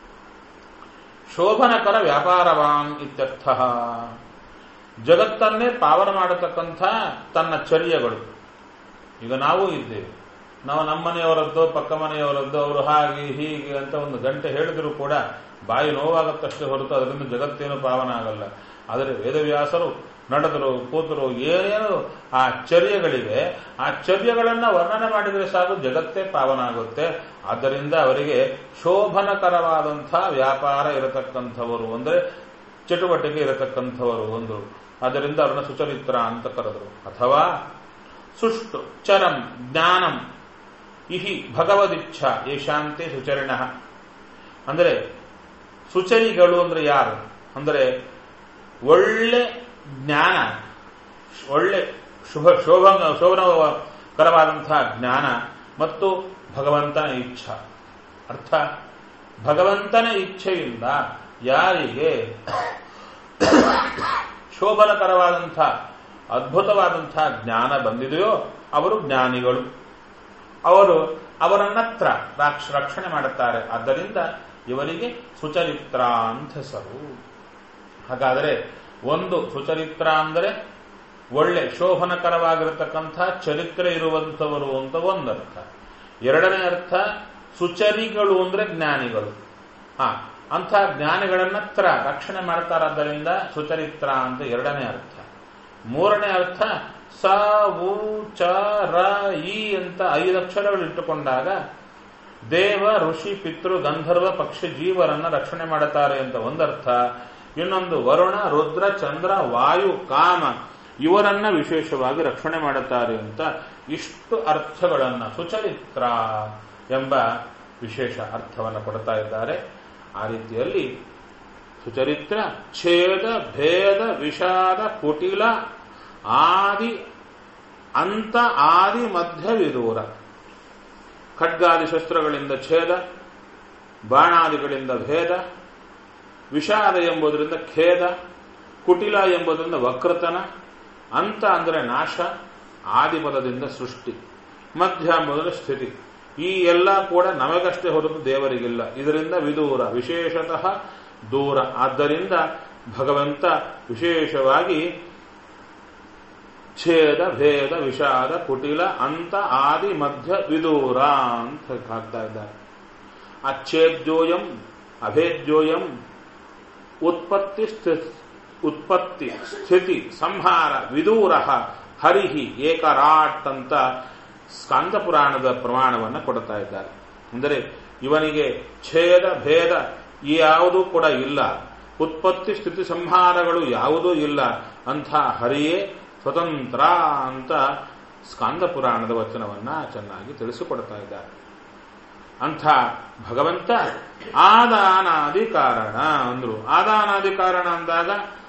ಶೋಭನಕರ ವ್ಯಾಪಾರವಾನ್ ಇತ್ಯರ್ಥ. ಜಗತ್ತನ್ನೇ ಪಾವನ ಮಾಡತಕ್ಕಂಥ ತನ್ನ ಚರ್ಯಗಳು. ಈಗ ನಾವು ಇದ್ದೇವೆ, ನಾವು ನಮ್ಮ ಮನೆಯವರದ್ದೋ ಪಕ್ಕ ಮನೆಯವರದ್ದೋ ಅವರು ಹಾಗೆ ಹೀಗೆ ಅಂತ ಒಂದು ಗಂಟೆ ಹೇಳಿದರೂ ಕೂಡ ಬಾಯಿ ನೋವಾಗತ್ತಷ್ಟೇ ಹೊರತು ಅದರಿಂದ ಜಗತ್ತೇನು ಪಾವನ ಆಗಲ್ಲ. ಆದರೆ ವೇದವ್ಯಾಸರು ನಡೆದರು, ಕೂತರು, ಏನೇನು ಆ ಚರ್ಯಗಳಿವೆ, ಆ ಚರ್ಯಗಳನ್ನ ವರ್ಣನೆ ಮಾಡಿದರೆ ಸಾಕು ಜಗತ್ತೇ ಪಾವನ ಆಗುತ್ತೆ. ಆದ್ದರಿಂದ ಅವರಿಗೆ ಶೋಭನಕರವಾದಂಥ ವ್ಯಾಪಾರ ಇರತಕ್ಕಂಥವರು ಅಂದರೆ ಚಟುವಟಿಕೆ ಇರತಕ್ಕಂಥವರು ಒಂದು. ಆದ್ದರಿಂದ ಅವರನ್ನ ಸುಚರಿತ್ರ ಅಂತ ಕರೆದರು. ಅಥವಾ ಸುಷ್ಟು ಚರಂ ಜ್ಞಾನಂ ಇಹಿ ಭಗವದಿಚ್ಛ ಯಶಾಂತೆ ಸುಚರಿಣ. ಅಂದರೆ ಸುಚರಿಗಳು ಅಂದ್ರೆ ಯಾರು ಅಂದರೆ ಒಳ್ಳೆ ಜ್ಞಾನ, ಒಳ್ಳೆ ಶುಭ ಶೋಭ ಶೋಭನಕರವಾದಂತಹ ಜ್ಞಾನ ಮತ್ತು ಭಗವಂತನ ಇಚ್ಛಾ. ಅರ್ಥ, ಭಗವಂತನ ಇಚ್ಛೆಯಿಂದ ಯಾರಿಗೆ ಶೋಭನಕರವಾದಂಥ ಅದ್ಭುತವಾದಂಥ ಜ್ಞಾನ ಬಂದಿದೆಯೋ ಅವರು ಜ್ಞಾನಿಗಳು. ಅವರು ಅವರನ್ನತ್ರ ರಕ್ಷಣೆ ಮಾಡುತ್ತಾರೆ. ಆದ್ದರಿಂದ ಇವರಿಗೆ ಸುಚರಿತ್ರ ಅಂತ ಹೆಸರು. ಹಾಗಾದರೆ ಒಂದು ಸುಚರಿತ್ರ ಅಂದರೆ ಒಳ್ಳೆ ಶೋಭನಕರವಾಗಿರತಕ್ಕಂಥ ಚರಿತ್ರೆ ಇರುವಂಥವರು ಅಂತ ಒಂದರ್ಥ. ಎರಡನೇ ಅರ್ಥ ಸುಚರಿಗಳು ಅಂದ್ರೆ ಜ್ಞಾನಿಗಳು. ಹಾ, ಅಂಥ ಜ್ಞಾನಿಗಳನ್ನತ್ರ ರಕ್ಷಣೆ ಮಾಡ್ತಾರಾದ್ದರಿಂದ ಸುಚರಿತ್ರ ಅಂತ ಎರಡನೇ ಅರ್ಥ. ಮೂರನೇ ಅರ್ಥ ಸ ಉ ಚ ರ ಇ ಅಂತ ಐದು ಅಕ್ಷರಗಳು ಇಟ್ಟುಕೊಂಡಾಗ ದೇವ ಋಷಿ ಪಿತೃ ಗಂಧರ್ವ ಪಕ್ಷಿ ಜೀವರನ್ನ ರಕ್ಷಣೆ ಮಾಡುತ್ತಾರೆ ಅಂತ ಒಂದರ್ಥ. ಇನ್ನೊಂದು ವರುಣ ರುದ್ರ ಚಂದ್ರ ವಾಯು ಕಾಮ ಇವರನ್ನ ವಿಶೇಷವಾಗಿ ರಕ್ಷಣೆ ಮಾಡುತ್ತಾರೆ ಅಂತ ಇಷ್ಟು ಅರ್ಥಗಳನ್ನ ಸುಚರಿತ್ರ ಎಂಬ ವಿಶೇಷ ಅರ್ಥವನ್ನು ಕೊಡ್ತಾ ಇದ್ದಾರೆ. ಆ ರೀತಿಯಲ್ಲಿ ಸುಚರಿತ್ರ ಛೇದ ಭೇದ ವಿಷಾದ ಕುಟಿಲ ಆದಿ ಅಂತ ಆದಿ ಮಧ್ಯ ವಿದೂರ. ಖಡ್ಗಾದಿ ಶಸ್ತ್ರಗಳಿಂದ ಛೇದ, ಬಾಣಾದಿಗಳಿಂದ ಭೇದ, ವಿಷಾದ ಎಂಬುದರಿಂದ ಖೇದ, ಕುಟಿಲ ಎಂಬುದರಿಂದ ವಕ್ರತನ, ಅಂತ ಅಂದರೆ ನಾಶ, ಆದಿಪದದಿಂದ ಸೃಷ್ಟಿ, ಮಧ್ಯ ಎಂಬುದರ ಸ್ಥಿತಿ. ಈ ಎಲ್ಲ ಕೂಡ ನಮಗಷ್ಟೇ ಹೊರತು ದೇವರಿಗಿಲ್ಲ. ಇದರಿಂದ ವಿದೂರ ವಿಶೇಷತಃ ದೂರ. ಆದ್ದರಿಂದ ಭಗವಂತ ವಿಶೇಷವಾಗಿ ಛೇದ ಭೇದ ವಿಷಾದ ಕುಟಿಲ ಅಂತ ಆದಿ ಮಧ್ಯ ವಿದೂರ ಅಂತ ಹಾಕ್ತಾ ಇದ್ದಾರೆ. ಅಚ್ಛೇದ್ಯೋಯಂ ಅಭೇದ್ಯೋಯಂ ಉತ್ಪತ್ತಿ ಉತ್ಪತ್ತಿ ಸ್ಥಿತಿ ಸಂಹಾರ ವಿದೂರ ಹರಿಹಿ ಏಕರಾಟ್ ಅಂತ ಸ್ಕಂದ ಪುರಾಣದ ಪ್ರಮಾಣವನ್ನು ಕೊಡ್ತಾ ಇದ್ದಾರೆ. ಅಂದರೆ ಇವನಿಗೆ ಛೇದ ಭೇದ ಯಾವುದೂ ಕೂಡ ಇಲ್ಲ, ಉತ್ಪತ್ತಿ ಸ್ಥಿತಿ ಸಂಹಾರಗಳು ಯಾವುದೂ ಇಲ್ಲ, ಅಂಥ ಹರಿಯೇ ಸ್ವತಂತ್ರ ಅಂತ ಸ್ಕಂದ ಪುರಾಣದ ವಚನವನ್ನ ಚೆನ್ನಾಗಿ ತಿಳಿಸಿಕೊಡ್ತಾ ಇದ್ದಾರೆ. ಅಂಥ ಭಗವಂತ ಆದಾನಾದಿ ಕಾರಣ ಅಂದ್ರು. ಆದಾನಾದಿ ಕಾರಣ ಅಂದಾಗ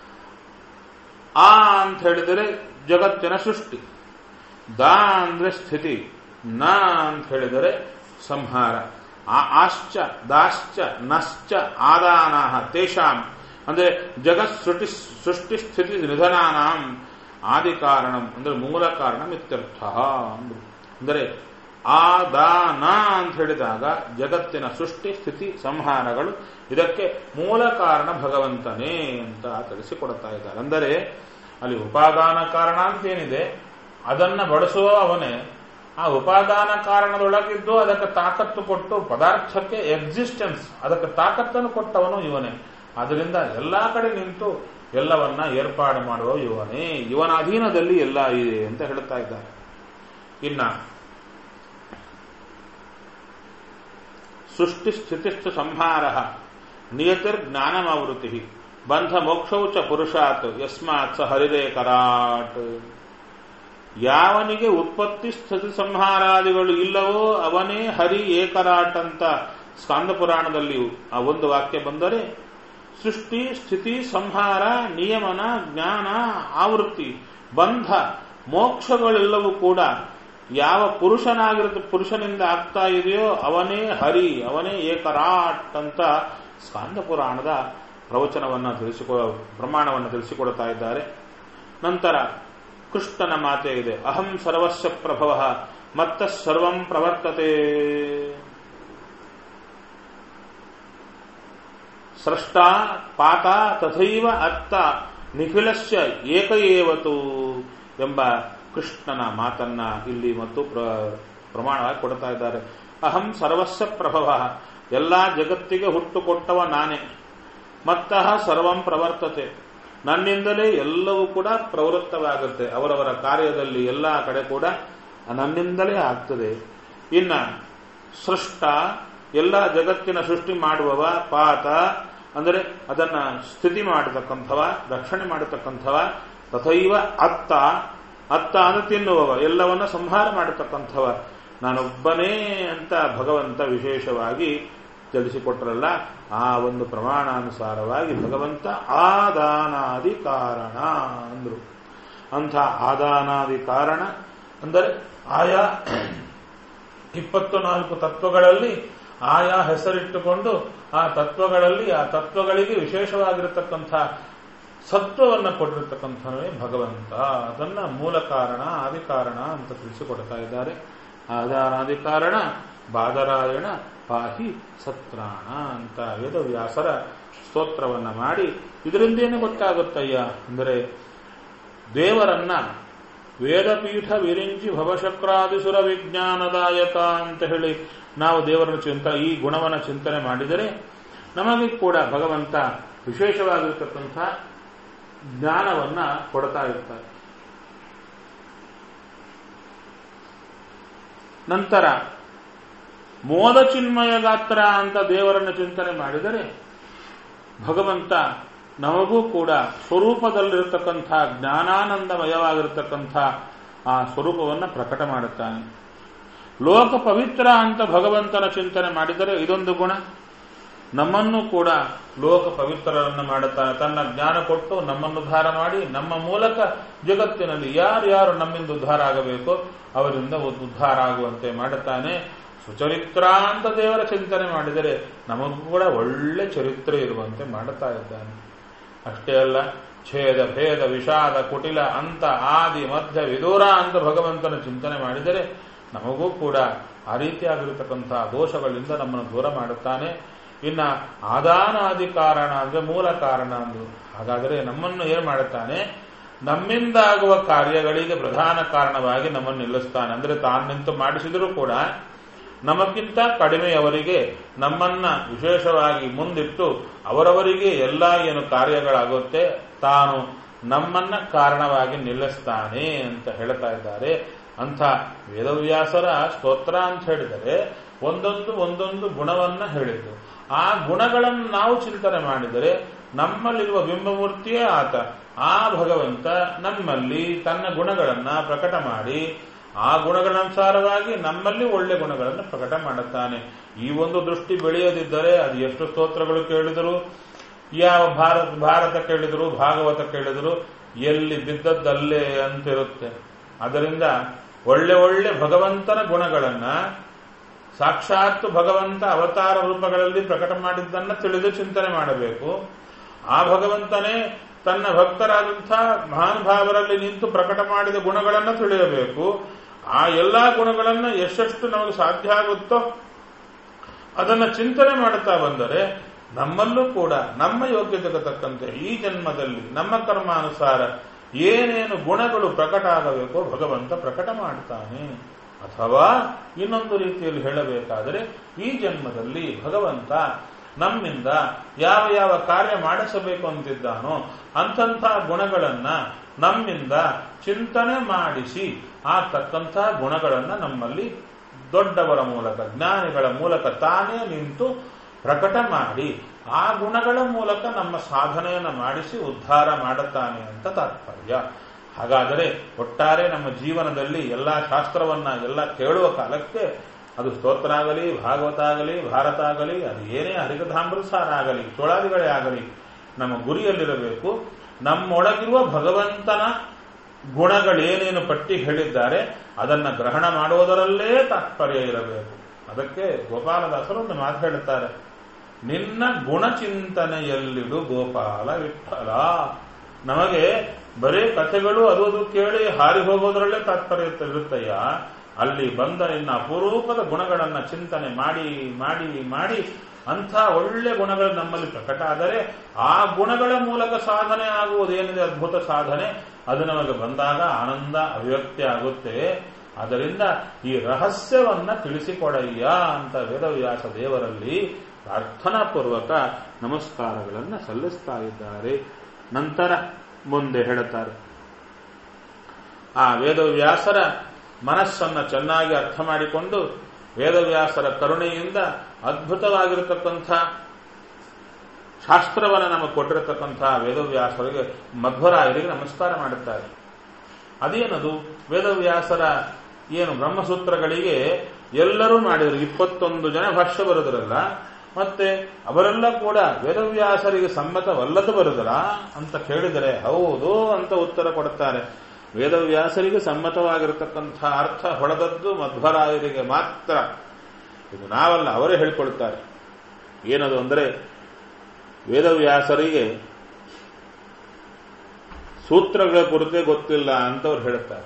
ಆ ಅಂತ ಹೇಳಿದರೆ ಜಗತ್ತಿನ ಸೃಷ್ಟಿ, ದಾ ಅಂದ್ರೆ ಸ್ಥಿತಿ, ನ ಅಂತ ಹೇಳಿದರೆ ಸಂಹಾರ. ಆಶ್ಚ ದಾಶ್ಚ ನಶ್ಚ ಆದಾನಾಹ ತೇಷಾಂ ಅಂದ್ರೆ ಜಗತ್ ಸೃಷ್ಟಿ ಸೃಷ್ಟಿ ಸ್ಥಿತಿ ನಿಧನಾನಾಂ ಆದಿ ಕಾರಣಂ ಅಂದ್ರೆ ಮೂಲ ಕಾರಣ ಇತ್ಯರ್ಥ. ಅಂದರೆ ಆದಾನ ಅಂತ ಹೇಳಿದಾಗ ಜಗತ್ತಿನ ಸೃಷ್ಟಿ ಸ್ಥಿತಿ ಸಂಹಾರಗಳು, ಇದಕ್ಕೆ ಮೂಲ ಕಾರಣ ಭಗವಂತನೇ ಅಂತ ತಿಳಿಸಿಕೊಡ್ತಾ ಇದ್ದಾರೆ. ಅಂದರೆ ಅಲ್ಲಿ ಉಪಾದಾನ ಕಾರಣ ಅಂತೇನಿದೆ ಅದನ್ನ ಬಳಸುವ ಅವನೇ. ಆ ಉಪಾದಾನ ಕಾರಣದೊಳಗಿದ್ದು ಅದಕ್ಕೆ ತಾಕತ್ತು ಕೊಟ್ಟು ಪದಾರ್ಥಕ್ಕೆ ಎಕ್ಸಿಸ್ಟೆನ್ಸ್, ಅದಕ್ಕೆ ತಾಕತ್ತನ್ನು ಕೊಟ್ಟವನು ಇವನೇ. ಆದ್ದರಿಂದ ಎಲ್ಲಾ ಕಡೆ ನಿಂತು ಎಲ್ಲವನ್ನ ಏರ್ಪಾಡು ಮಾಡುವ ಇವನೇ, ಇವನ ಅಧೀನದಲ್ಲಿ ಎಲ್ಲ ಇದೆ ಅಂತ ಹೇಳ್ತಾ ಇದ್ದಾರೆ. ಇನ್ನ ಸೃಷ್ಟಿ ಸ್ಥಿತಿಸ್ಥ ಸಂಹಾರ ನಿಯತಿರ್ ಜ್ಞಾನಮಾವೃತಿ ಬಂಧ ಮೋಕ್ಷೌ ಚ ಪುರುಷಾತ್ ಯಸ್ಮಾತ್ ಸ ಹರಿರೇಕರಾಟ್. ಯಾವನಿಗೆ ಉತ್ಪತ್ತಿ ಸ್ಥಿತಿ ಸಂಹಾರಾದಿಗಳು ಇಲ್ಲವೋ ಅವನೇ ಹರಿ ಏಕರಾಟ್ ಅಂತ ಸ್ಕಾಂದ ಪುರಾಣದಲ್ಲಿ ಆ ಒಂದು ವಾಕ್ಯ ಬಂದರೆ, ಸೃಷ್ಟಿ ಸ್ಥಿತಿ ಸಂಹಾರ ನಿಯಮನ ಜ್ಞಾನ ಆವೃತ್ತಿ ಬಂಧ ಮೋಕ್ಷಗಳೆಲ್ಲವೂ ಕೂಡ ಯಾವ ಪುರುಷನಾಗಿರುತ್ತೆ ಪುರುಷನಿಂದ ಆಗ್ತಾ ಇದೆಯೋ ಅವನೇ ಹರಿ, ಅವನೇ ಏಕರಾಟ್ ಅಂತ ಸ್ಕಾಂದ ಪುರಾಣದ ಪ್ರವಚನವನ್ನು ತಿಳಿಸಿಕೊ ಪ್ರಮಾಣವನ್ನು ತಿಳಿಸಿಕೊಡ್ತಾ ಇದ್ದಾರೆ. ನಂತರ ಕೃಷ್ಣನ ಮಾತೆ ಇದೆ, ಅಹಂ ಸರ್ವಸ್ಯ ಪ್ರಭವ ಮತ್ತ ಸರ್ವಂ ಪ್ರವರ್ತತೆ. ಸೃಷ್ಟ ಪಾತ ತಥೈವ ಅತ್ತ ನಿಖಿಲಸ್ಯ ಏಕ ಏವತು ಎಂಬ ಕೃಷ್ಣನ ಮಾತನ್ನ ಇಲ್ಲಿ ಮತ್ತು ಪ್ರಮಾಣವಾಗಿ ಕೊಡ್ತಾ ಇದ್ದಾರೆ. ಅಹಂ ಸರ್ವಸ್ಯ ಪ್ರಭವ, ಎಲ್ಲಾ ಜಗತ್ತಿಗೆ ಹುಟ್ಟು ಕೊಟ್ಟವ ನಾನೇ. ಮತ್ತಃ ಸರ್ವಂ ಪ್ರವರ್ತತೆ, ನನ್ನಿಂದಲೇ ಎಲ್ಲವೂ ಕೂಡ ಪ್ರವೃತ್ತವಾಗುತ್ತೆ. ಅವರವರ ಕಾರ್ಯದಲ್ಲಿ ಎಲ್ಲ ಕಡೆ ಕೂಡ ನನ್ನಿಂದಲೇ ಆಗ್ತದೆ. ಇನ್ನ ಸೃಷ್ಟ, ಎಲ್ಲ ಜಗತ್ತಿನ ಸೃಷ್ಟಿ ಮಾಡುವವ. ಪಾತ ಅಂದರೆ ಅದನ್ನ ಸ್ಥಿತಿ ಮಾಡತಕ್ಕಂಥವ, ರಕ್ಷಣೆ ಮಾಡತಕ್ಕಂಥವ. ತಥೈವ ಅತ್ತ, ಅತ್ತ ಅಂದ್ರೆ ತಿನ್ನುವವ, ಎಲ್ಲವನ್ನ ಸಂಹಾರ ಮಾಡತಕ್ಕಂಥವ ನಾನೊಬ್ಬನೇ ಅಂತ ಭಗವಂತ ವಿಶೇಷವಾಗಿ ತಿಳಿಸಿಕೊಟ್ರಲ್ಲ. ಆ ಒಂದು ಪ್ರಮಾಣಾನುಸಾರವಾಗಿ ಭಗವಂತ ಆದಾನಾದಿ ಕಾರಣ ಅಂದ್ರು. ಅಂಥ ಆದಾನಾದಿ ಕಾರಣ ಅಂದರೆ ಆಯಾ ಇಪ್ಪತ್ತು ನಾಲ್ಕು ತತ್ವಗಳಲ್ಲಿ ಆಯಾ ಹೆಸರಿಟ್ಟುಕೊಂಡು ಆ ತತ್ವಗಳಲ್ಲಿ ಆ ತತ್ವಗಳಿಗೆ ವಿಶೇಷವಾಗಿರತಕ್ಕಂಥ ಸತ್ವವನ್ನು ಕೊಟ್ಟಿರತಕ್ಕಂಥವೇ ಭಗವಂತ. ಅದನ್ನ ಮೂಲ ಕಾರಣ ಆದಿ ಕಾರಣ ಅಂತ ತಿಳಿಸಿಕೊಡ್ತಾ ಇದ್ದಾರೆ. ಆದಾನಾದಿ ಕಾರಣ ಬಾದರಾಯಣ ಪಾಹಿ ಸತ್ರಾಣ ಅಂತ ವೇದವ್ಯಾಸರ ಸ್ತೋತ್ರವನ್ನ ಮಾಡಿ, ಇದರಿಂದೇನು ಗೊತ್ತಾಗುತ್ತಯ್ಯ ಅಂದರೆ ದೇವರನ್ನ ವೇದಪೀಠ ವಿರಿಂಚಿ ಭವಶಕ್ರಾದಿಸುರ ವಿಜ್ಞಾನದಾಯಕ ಅಂತ ಹೇಳಿ ನಾವು ದೇವರನ್ನು ಚಿಂತ ಈ ಗುಣವನ್ನು ಚಿಂತನೆ ಮಾಡಿದರೆ ನಮಗೆ ಕೂಡ ಭಗವಂತ ವಿಶೇಷವಾಗಿರತಕ್ಕಂಥ ಜ್ಞಾನವನ್ನ ಕೊಡ್ತಾ ಇರ್ತಾರೆ. ನಂತರ ಮೋದ ಚಿನ್ಮಯ ಗಾತ್ರ ಅಂತ ದೇವರನ್ನು ಚಿಂತನೆ ಮಾಡಿದರೆ ಭಗವಂತ ನಮಗೂ ಕೂಡ ಸ್ವರೂಪದಲ್ಲಿರತಕ್ಕಂಥ ಜ್ಞಾನಾನಂದಮಯವಾಗಿರತಕ್ಕಂಥ ಆ ಸ್ವರೂಪವನ್ನು ಪ್ರಕಟ ಮಾಡುತ್ತಾನೆ. ಲೋಕ ಪವಿತ್ರ ಅಂತ ಭಗವಂತನ ಚಿಂತನೆ ಮಾಡಿದರೆ ಇದೊಂದು ಗುಣ, ನಮ್ಮನ್ನು ಕೂಡ ಲೋಕ ಪವಿತ್ರರನ್ನು ಮಾಡುತ್ತಾನೆ. ತನ್ನ ಜ್ಞಾನ ಕೊಟ್ಟು ನಮ್ಮನ್ನು ಉದ್ಧಾರ ಮಾಡಿ ನಮ್ಮ ಮೂಲಕ ಜಗತ್ತಿನಲ್ಲಿ ಯಾರ್ಯಾರು ನಮ್ಮಿಂದ ಉದ್ಧಾರ ಆಗಬೇಕೋ ಅವರಿಂದ ಉದ್ಧಾರ ಆಗುವಂತೆ ಮಾಡುತ್ತಾನೆ. ಸುಚರಿತ್ರ ಅಂತ ದೇವರ ಚಿಂತನೆ ಮಾಡಿದರೆ ನಮಗೂ ಕೂಡ ಒಳ್ಳೆ ಚರಿತ್ರೆ ಇರುವಂತೆ ಮಾಡುತ್ತಾ ಇದ್ದಾನೆ. ಅಷ್ಟೇ ಅಲ್ಲ, ಛೇದ ಭೇದ ವಿಷಾದ ಕುಟಿಲ ಅಂತ ಆದಿ ಮಧ್ಯ ವಿದೂರ ಅಂತ ಭಗವಂತನ ಚಿಂತನೆ ಮಾಡಿದರೆ ನಮಗೂ ಕೂಡ ಆ ರೀತಿಯಾಗಿರತಕ್ಕಂಥ ದೋಷಗಳಿಂದ ನಮ್ಮನ್ನು ದೂರ ಮಾಡುತ್ತಾನೆ. ಇನ್ನ ಆದಾನಾದಿ ಕಾರಣ ಅಂದ್ರೆ ಮೂಲ ಕಾರಣ ಅಂದ್ರು. ಹಾಗಾದರೆ ನಮ್ಮನ್ನು ಏನು ಮಾಡುತ್ತಾನೆ, ನಮ್ಮಿಂದಾಗುವ ಕಾರ್ಯಗಳಿಗೆ ಪ್ರಧಾನ ಕಾರಣವಾಗಿ ನಮ್ಮನ್ನು ನಿಲ್ಲಿಸ್ತಾನೆ. ಅಂದ್ರೆ ತಾನು ನಿಂತು ಮಾಡಿಸಿದರೂ ಕೂಡ ನಮಗಿಂತ ಕಡಿಮೆಯವರಿಗೆ ನಮ್ಮನ್ನ ವಿಶೇಷವಾಗಿ ಮುಂದಿಟ್ಟು ಅವರವರಿಗೆ ಎಲ್ಲ ಏನು ಕಾರ್ಯಗಳಾಗುತ್ತೆ ತಾನು ನಮ್ಮನ್ನ ಕಾರಣವಾಗಿ ನಿಲ್ಲಿಸ್ತಾನೆ ಅಂತ ಹೇಳ್ತಾ ಇದ್ದಾರೆ. ಅಂಥ ವೇದವ್ಯಾಸರ ಸ್ತೋತ್ರ ಅಂತ ಹೇಳಿದರೆ ಒಂದೊಂದು ಒಂದೊಂದು ಗುಣವನ್ನ ಹೇಳಿದ್ದು. ಆ ಗುಣಗಳನ್ನು ನಾವು ಚಿಂತನೆ ಮಾಡಿದರೆ ನಮ್ಮಲ್ಲಿರುವ ಬಿಂಬಮೂರ್ತಿಯೇ ಆತ. ಆ ಭಗವಂತ ನಮ್ಮಲ್ಲಿ ತನ್ನ ಗುಣಗಳನ್ನ ಪ್ರಕಟ ಮಾಡಿ ಆ ಗುಣಗಳನುಸಾರವಾಗಿ ನಮ್ಮಲ್ಲಿ ಒಳ್ಳೆ ಗುಣಗಳನ್ನು ಪ್ರಕಟ ಮಾಡುತ್ತಾನೆ. ಈ ಒಂದು ದೃಷ್ಟಿ ಬೆಳೆಯದಿದ್ದರೆ ಅದು ಎಷ್ಟು ಸ್ತೋತ್ರಗಳು ಕೇಳಿದರು, ಯಾವ ಭಾರತ ಭಾರತ ಕೇಳಿದರು, ಭಾಗವತ ಕೇಳಿದರು, ಎಲ್ಲಿ ಬಿದ್ದದ್ದಲ್ಲೇ ಅಂತಿರುತ್ತೆ. ಅದರಿಂದ ಒಳ್ಳೆ ಒಳ್ಳೆ ಭಗವಂತನ ಗುಣಗಳನ್ನ ಸಾಕ್ಷಾತ್ ಭಗವಂತ ಅವತಾರ ರೂಪಗಳಲ್ಲಿ ಪ್ರಕಟ ಮಾಡಿದ್ದನ್ನ ತಿಳಿದು ಚಿಂತನೆ ಮಾಡಬೇಕು. ಆ ಭಗವಂತನೇ ತನ್ನ ಭಕ್ತರಾದಂಥ ಮಹಾನುಭಾವರಲ್ಲಿ ನಿಂತು ಪ್ರಕಟ ಮಾಡಿದ ಗುಣಗಳನ್ನು ತಿಳಿಯಬೇಕು. ಆ ಎಲ್ಲಾ ಗುಣಗಳನ್ನು ಎಷ್ಟೆಷ್ಟು ನಮಗೆ ಸಾಧ್ಯ ಆಗುತ್ತೋ ಅದನ್ನು ಚಿಂತನೆ ಮಾಡುತ್ತಾ ಬಂದರೆ ನಮ್ಮಲ್ಲೂ ಕೂಡ ನಮ್ಮ ಯೋಗ್ಯತೆಗೆ ತಕ್ಕಂತೆ ಈ ಜನ್ಮದಲ್ಲಿ ನಮ್ಮ ಕರ್ಮಾನುಸಾರ ಏನೇನು ಗುಣಗಳು ಪ್ರಕಟ ಆಗಬೇಕೋ ಭಗವಂತ ಪ್ರಕಟ ಮಾಡ್ತಾನೆ. ಅಥವಾ ಇನ್ನೊಂದು ರೀತಿಯಲ್ಲಿ ಹೇಳಬೇಕಾದರೆ ಈ ಜನ್ಮದಲ್ಲಿ ಭಗವಂತ ನಮ್ಮಿಂದ ಯಾವ ಯಾವ ಕಾರ್ಯ ಮಾಡಿಸಬೇಕು ಅಂತಿದ್ದಾನೋ ಅಂತಂಥ ಗುಣಗಳನ್ನ ನಮ್ಮಿಂದ ಚಿಂತನೆ ಮಾಡಿಸಿ ಆ ತಕ್ಕಂಥ ಗುಣಗಳನ್ನ ನಮ್ಮಲ್ಲಿ ದೊಡ್ಡವರ ಮೂಲಕ ಜ್ಞಾನಿಗಳ ಮೂಲಕ ತಾನೇ ನಿಂತು ಪ್ರಕಟ ಮಾಡಿ ಆ ಗುಣಗಳ ಮೂಲಕ ನಮ್ಮ ಸಾಧನೆಯನ್ನು ಮಾಡಿಸಿ ಉದ್ಧಾರ ಮಾಡುತ್ತಾನೆ ಅಂತ ತಾತ್ಪರ್ಯ. ಹಾಗಾದರೆ ಒಟ್ಟಾರೆ ನಮ್ಮ ಜೀವನದಲ್ಲಿ ಎಲ್ಲ ಶಾಸ್ತ್ರವನ್ನ ಎಲ್ಲ ಕೇಳುವ ಕಾಲಕ್ಕೆ ಅದು ಸ್ತೋತ್ರ ಆಗಲಿ, ಭಾಗವತ ಆಗಲಿ, ಭಾರತ ಆಗಲಿ, ಅದು ಏನೇ ಹರಿಕಥಾಮೃತಸಾರ ಆಗಲಿ, ಚೋಳಾದಿಗಳೇ ಆಗಲಿ, ನಮ್ಮ ಗುರಿಯಲ್ಲಿರಬೇಕು ನಮ್ಮೊಳಗಿರುವ ಭಗವಂತನ ಗುಣಗಳೇನೇನು ಪಟ್ಟಿ ಹೇಳಿದ್ದಾರೆ ಅದನ್ನು ಗ್ರಹಣ ಮಾಡುವುದರಲ್ಲೇ ತಾತ್ಪರ್ಯ ಇರಬೇಕು. ಅದಕ್ಕೆ ಗೋಪಾಲದಾಸರು ಒಂದು ಮಾತು ಹೇಳುತ್ತಾರೆ, ನಿನ್ನ ಗುಣಚಿಂತನೆಯಲ್ಲಿಡು ಗೋಪಾಲ ವಿಠಲ. ನಮಗೆ ಬರೀ ಕಥೆಗಳು ಅದು ಅದು ಕೇಳಿ ಹಾರಿ ಹೋಗೋದರಲ್ಲೇ ತಾತ್ಪರ್ಯ ಇರುತ್ತಯ್ಯ. ಅಲ್ಲಿ ಬಂದ ನಿನ್ನ ಅಪರೂಪದ ಗುಣಗಳನ್ನ ಚಿಂತನೆ ಮಾಡಿ ಮಾಡಿ ಮಾಡಿ ಅಂಥ ಒಳ್ಳೆ ಗುಣಗಳು ನಮ್ಮಲ್ಲಿ ಪ್ರಕಟ ಆದರೆ ಆ ಗುಣಗಳ ಮೂಲಕ ಸಾಧನೆ ಆಗುವುದೇನಿದೆ ಅದ್ಭುತ ಸಾಧನೆ, ಅದು ನಮಗೆ ಬಂದಾಗ ಆನಂದ ಅಭಿವ್ಯಕ್ತಿ ಆಗುತ್ತೆ. ಅದರಿಂದ ಈ ರಹಸ್ಯವನ್ನ ತಿಳಿಸಿಕೊಡಯ್ಯ ಅಂತ ವೇದವ್ಯಾಸ ದೇವರಲ್ಲಿ ಪ್ರಾರ್ಥನಾಪೂರ್ವಕ ನಮಸ್ಕಾರಗಳನ್ನು ಸಲ್ಲಿಸ್ತಾ ಇದ್ದಾರೆ. ನಂತರ ಮುಂದೆ ಹೇಳುತ್ತಾರೆ, ಆ ವೇದವ್ಯಾಸರ ಮನಸ್ಸನ್ನ ಚೆನ್ನಾಗಿ ಅರ್ಥ ಮಾಡಿಕೊಂಡು ವೇದವ್ಯಾಸರ ಕರುಣೆಯಿಂದ ಅದ್ಭುತವಾಗಿರತಕ್ಕಂಥ ಶಾಸ್ತ್ರವನ್ನು ನಮಗೆ ಕೊಟ್ಟಿರತಕ್ಕಂಥ ವೇದವ್ಯಾಸರಿಗೆ ಮಧ್ವರಾಯರಿಗೆ ನಮಸ್ಕಾರ ಮಾಡುತ್ತಾರೆ. ಅದೇನದು ವೇದವ್ಯಾಸರ ಏನು ಬ್ರಹ್ಮಸೂತ್ರಗಳಿಗೆ ಎಲ್ಲರೂ ಮಾಡಿದರು. ಇಪ್ಪತ್ತೊಂದು ಜನ ಭಾಷ್ಯ ಬರೆದರಲ್ಲ, ಮತ್ತೆ ಅವರೆಲ್ಲ ಕೂಡ ವೇದವ್ಯಾಸರಿಗೆ ಸಮ್ಮತವಲ್ಲದ ಬರೆದರ ಅಂತ ಕೇಳಿದರೆ ಹೌದು ಅಂತ ಉತ್ತರ ಕೊಡುತ್ತಾರೆ. ವೇದವ್ಯಾಸರಿಗೆ ಸಮ್ಮತವಾಗಿರತಕ್ಕಂಥ ಅರ್ಥ ಹೊಳೆದದ್ದು ಮಧ್ವರಾಯರಿಗೆ ಮಾತ್ರ. ಇದು ನಾವಲ್ಲ, ಅವರೇ ಹೇಳಿಕೊಡುತ್ತಾರೆ. ಏನದು ಅಂದರೆ ವೇದವ್ಯಾಸರಿಗೆ ಸೂತ್ರಗಳ ಕುರಿತೇ ಗೊತ್ತಿಲ್ಲ ಅಂತ ಅವ್ರು ಹೇಳುತ್ತಾರೆ.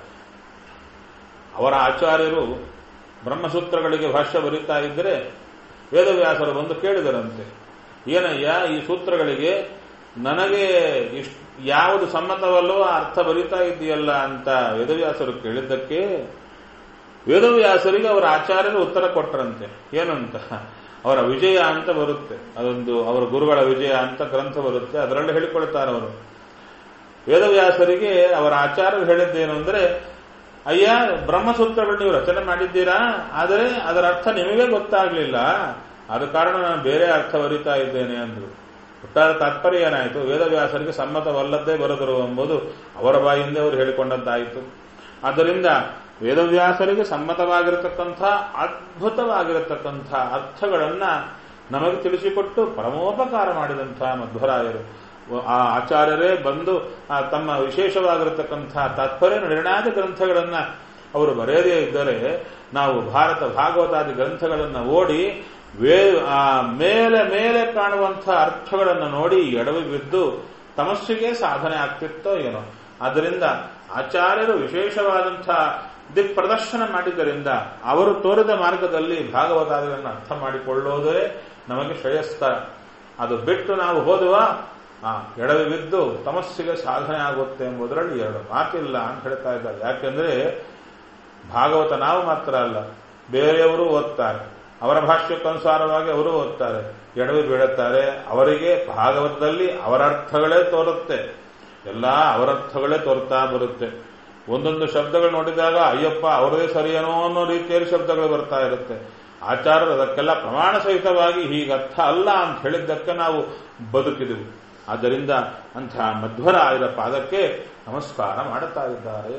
ಅವರ ಆಚಾರ್ಯರು ಬ್ರಹ್ಮಸೂತ್ರಗಳಿಗೆ ಭಾಷ್ಯ ಬರೀತಾ ಇದ್ದರೆ ವೇದವ್ಯಾಸರು ಬಂದು ಕೇಳಿದರಂತೆ, ಏನಯ್ಯ ಈ ಸೂತ್ರಗಳಿಗೆ ನನಗೆ ಇಷ್ಟ ಯಾವುದು ಸಮ್ಮತವಲ್ಲೋ ಅರ್ಥ ಬರೀತಾ ಇದೆಯಲ್ಲ ಅಂತ ವೇದವ್ಯಾಸರು ಕೇಳಿದ್ದಕ್ಕೆ ವೇದವ್ಯಾಸರಿಗೆ ಅವರ ಆಚಾರ್ಯರು ಉತ್ತರ ಕೊಟ್ಟರಂತೆ. ಏನಂತ, ಅವರ ವಿಜಯ ಅಂತ ಬರುತ್ತೆ, ಅದೊಂದು ಅವರ ಗುರುಗಳ ವಿಜಯ ಅಂತ ಗ್ರಂಥ ಬರುತ್ತೆ, ಅದರಲ್ಲಿ ಹೇಳಿಕೊಳ್ತಾರೆ ಅವರು. ವೇದವ್ಯಾಸರಿಗೆ ಅವರ ಆಚಾರ್ಯರು ಹೇಳಿದ್ದೇನು ಅಂದರೆ, ಅಯ್ಯ ಬ್ರಹ್ಮಸೂತ್ರಗಳು ನೀವು ರಚನೆ ಮಾಡಿದ್ದೀರಾ, ಆದರೆ ಅದರ ಅರ್ಥ ನಿಮಗೆ ಗೊತ್ತಾಗಲಿಲ್ಲ, ಆದ ಕಾರಣ ನಾನು ಬೇರೆ ಅರ್ಥ ಬರೀತಾ ಇದ್ದೇನೆ ಅಂದ್ರು. ಒಟ್ಟಾರೆ ತಾತ್ಪರ್ಯ ಏನಾಯಿತು, ವೇದವ್ಯಾಸರಿಗೆ ಸಮ್ಮತವಲ್ಲದ್ದೇ ಬರೆದರು ಎಂಬುದು ಅವರ ಬಾಯಿಂದ ಅವರು ಹೇಳಿಕೊಂಡದ್ದಾಯಿತು. ಆದ್ದರಿಂದ ವೇದವ್ಯಾಸರಿಗೆ ಸಮ್ಮತವಾಗಿರತಕ್ಕಂಥ ಅದ್ಭುತವಾಗಿರತಕ್ಕಂಥ ಅರ್ಥಗಳನ್ನ ನಮಗೆ ತಿಳಿಸಿಕೊಟ್ಟು ಪರಮೋಪಕಾರ ಮಾಡಿದಂಥ ಮಧ್ವರಾಯರು. ಆ ಆಚಾರ್ಯರೇ ಬಂದು ತಮ್ಮ ವಿಶೇಷವಾಗಿರತಕ್ಕಂಥ ತಾತ್ಪರ್ಯ ನಿರ್ಣಾಯಕ ಗ್ರಂಥಗಳನ್ನ ಅವರು ಬರೆಯದೇ ಇದ್ದರೆ ನಾವು ಭಾರತ ಭಾಗವತಾದಿ ಗ್ರಂಥಗಳನ್ನು ಓಡಿ ವೇ ಆ ಮೇಲೆ ಮೇಲೆ ಕಾಣುವಂಥ ಅರ್ಥಗಳನ್ನು ನೋಡಿ ಎಡವಿ ಬಿದ್ದು ತಮಸ್ಸಿಗೆ ಸಾಧನೆ ಆಗ್ತಿತ್ತೋ ಏನೋ. ಆದ್ದರಿಂದ ಆಚಾರ್ಯರು ವಿಶೇಷವಾದಂಥ ದಿಕ್ ಪ್ರದರ್ಶನ ಮಾಡಿದ್ದರಿಂದ ಅವರು ತೋರಿದ ಮಾರ್ಗದಲ್ಲಿ ಭಾಗವತಾದಿಗಳನ್ನು ಅರ್ಥ ಮಾಡಿಕೊಳ್ಳೋದೇ ನಮಗೆ ಶ್ರೇಯಸ್ಕರ. ಅದು ಬಿಟ್ಟು ನಾವು ಹೋದುವ ಆ ಎಡವಿ ಬಿದ್ದು ತಮಸ್ಸಿಗೆ ಸಾಧನೆ ಆಗುತ್ತೆ ಎಂಬುದರಲ್ಲಿ ಎರಡು ಮಾತಿಲ್ಲ ಅಂತ ಹೇಳ್ತಾ ಇದ್ದಾರೆ. ಯಾಕೆಂದ್ರೆ ಭಾಗವತ ನಾವು ಮಾತ್ರ ಅಲ್ಲ, ಬೇರೆಯವರು ಓದ್ತಾರೆ, ಅವರ ಭಾಷ್ಯಕ್ಕನುಸಾರವಾಗಿ ಅವರು ಓದ್ತಾರೆ, ಎಡವಿ ಬೀಳುತ್ತಾರೆ. ಅವರಿಗೆ ಭಾಗವತದಲ್ಲಿ ಅವರ ಅರ್ಥಗಳೇ ತೋರುತ್ತೆ, ಎಲ್ಲ ಅವರರ್ಥಗಳೇ ತೋರ್ತಾ ಬರುತ್ತೆ. ಒಂದೊಂದು ಶಬ್ದಗಳು ನೋಡಿದಾಗ ಅಯ್ಯಪ್ಪ ಅವರದೇ ಸರಿಯೇನೋ ಅನ್ನೋ ರೀತಿಯಲ್ಲಿ ಶಬ್ದಗಳು ಬರ್ತಾ ಇರುತ್ತೆ. ಆಚಾರ್ಯರು ಅದಕ್ಕೆಲ್ಲ ಪ್ರಮಾಣ ಸಹಿತವಾಗಿ ಹೀಗರ್ಥ ಅಲ್ಲ ಅಂತ ಹೇಳಿದ್ದಕ್ಕೆ ನಾವು ಬದುಕಿದೆವು. ಆದ್ದರಿಂದ ಅಂಥ ಮಧ್ವರಾಯರ ಪಾದಕ್ಕೆ ನಮಸ್ಕಾರ ಮಾಡುತ್ತಾ ಇದ್ದಾರೆ.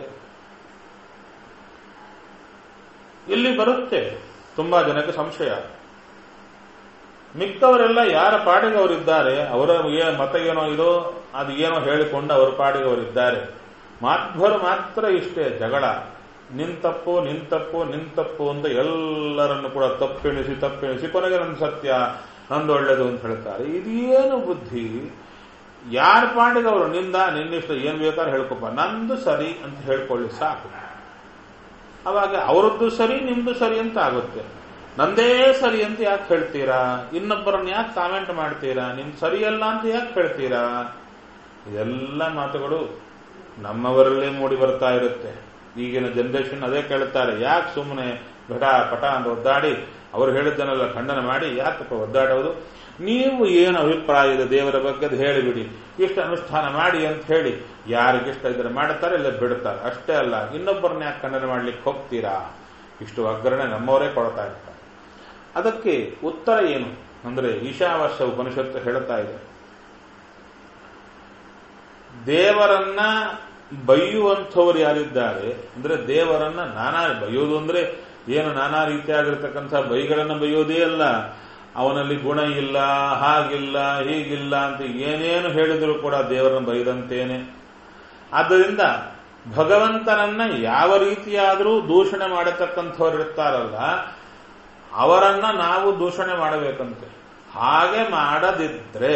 ಇಲ್ಲಿ ಬರುತ್ತೆ ತುಂಬಾ ಜನಕ್ಕೆ ಸಂಶಯ, ಮಿಕ್ಕವರೆಲ್ಲ ಯಾರ ಪಾಡಿಗೆ ಅವರಿದ್ದಾರೆ, ಅವರ ಮತ ಏನೋ ಇದೋ ಅದು ಏನೋ ಹೇಳಿಕೊಂಡು ಅವರ ಪಾಡಿಗೆ ಅವರಿದ್ದಾರೆ. ಮಾಧ್ವರು ಮಾತ್ರ ಇಷ್ಟೇ ಜಗಳ, ನಿಂತಪ್ಪು ನಿಂತಪ್ಪು ನಿಂತಪ್ಪು ಅಂತ ಎಲ್ಲರನ್ನು ಕೂಡ ತಪ್ಪೆಣಿಸಿ ತಪ್ಪೆಣಿಸಿ ಕೊನೆಗೆ ನನ್ನ ಸತ್ಯ ನಂದು ಒಳ್ಳೇದು ಅಂತ ಹೇಳ್ತಾರೆ. ಇದೇನು ಬುದ್ಧಿ? ಯಾರ ಪಾಡಿಗೆ ಅವರು ನಿಂದ ನಿನ್ನಿಷ್ಟ ಏನ್ ಬೇಕಾದ್ರೆ ಹೇಳ್ಕೊಪ್ಪ, ನಂದು ಸರಿ ಅಂತ ಹೇಳ್ಕೊಳ್ಳಿ ಸಾಕು. ಅವಾಗ ಅವರದ್ದು ಸರಿ ನಿಮ್ದು ಸರಿ ಅಂತ ಆಗುತ್ತೆ. ನಂದೇ ಸರಿ ಅಂತ ಯಾಕೆ ಹೇಳ್ತೀರಾ? ಇನ್ನೊಬ್ಬರನ್ನ ಯಾಕೆ ಕಾಮೆಂಟ್ ಮಾಡ್ತೀರಾ? ನಿಮ್ ಸರಿಯಲ್ಲ ಅಂತ ಯಾಕೆ ಹೇಳ್ತೀರಾ? ಇದೆಲ್ಲ ಮಾತುಗಳು ನಮ್ಮವರಲ್ಲೇ ಮೂಡಿ ಬರ್ತಾ ಇರುತ್ತೆ. ಈಗಿನ ಜನರೇಷನ್ ಅದೇ ಕೇಳುತ್ತಾರೆ, ಯಾಕೆ ಸುಮ್ಮನೆ ಘಟ ಪಟ ಅಂತ ಒದ್ದಾಡಿ ಅವರು ಹೇಳಿದ್ದನ್ನೆಲ್ಲ ಖಂಡನೆ ಮಾಡಿ ಯಾಕಪ್ಪ ಒದ್ದಾಡೋದು, ನೀವು ಏನು ಅಭಿಪ್ರಾಯ ಇದೆ ದೇವರ ಬಗ್ಗೆ ಅದು ಹೇಳಿಬಿಡಿ, ಇಷ್ಟು ಅನುಷ್ಠಾನ ಮಾಡಿ ಅಂತ ಹೇಳಿ ಯಾರಿಗಿಷ್ಟ ಇದ್ರೆ ಮಾಡ್ತಾರೆ, ಇಲ್ಲ ಬಿಡ್ತಾರೆ. ಅಷ್ಟೇ ಅಲ್ಲ, ಇನ್ನೊಬ್ಬರನ್ನ ಯಾಕೆ ಖಂಡನೆ ಮಾಡ್ಲಿಕ್ಕೆ ಹೋಗ್ತೀರಾ, ಇಷ್ಟು ಒಗ್ಗರಣೆ ನಮ್ಮವರೇ ಕೊಡ್ತಾ ಇರ್ತಾರೆ. ಅದಕ್ಕೆ ಉತ್ತರ ಏನು ಅಂದ್ರೆ ಈಶಾವಾಸ್ಯ ಉಪನಿಷತ್ತು ಹೇಳುತ್ತಾ ಇದೆ, ದೇವರನ್ನ ಬೈಯುವಂಥವ್ರು ಯಾರಿದ್ದಾರೆ ಅಂದ್ರೆ ದೇವರನ್ನ ನಾನಾ ಬೈಯೋದು ಅಂದ್ರೆ ಏನು ನಾನಾ ರೀತಿಯಾಗಿರ್ತಕ್ಕಂಥ ಬೈಗಳನ್ನ ಬೈಯೋದೇ ಅಲ್ಲ, ಅವನಲ್ಲಿ ಗುಣ ಇಲ್ಲ, ಹಾಗಿಲ್ಲ, ಹೀಗಿಲ್ಲ ಅಂತ ಏನೇನು ಹೇಳಿದ್ರು ಕೂಡ ದೇವರನ್ನ ಬೈದಂತೇನೆ. ಆದ್ದರಿಂದ ಭಗವಂತನನ್ನ ಯಾವ ರೀತಿಯಾದರೂ ದೂಷಣೆ ಮಾಡತಕ್ಕಂಥವ್ರು ಇರ್ತಾರಲ್ಲ, ಅವರನ್ನ ನಾವು ದೂಷಣೆ ಮಾಡಬೇಕಂತೆ. ಹಾಗೆ ಮಾಡದಿದ್ರೆ,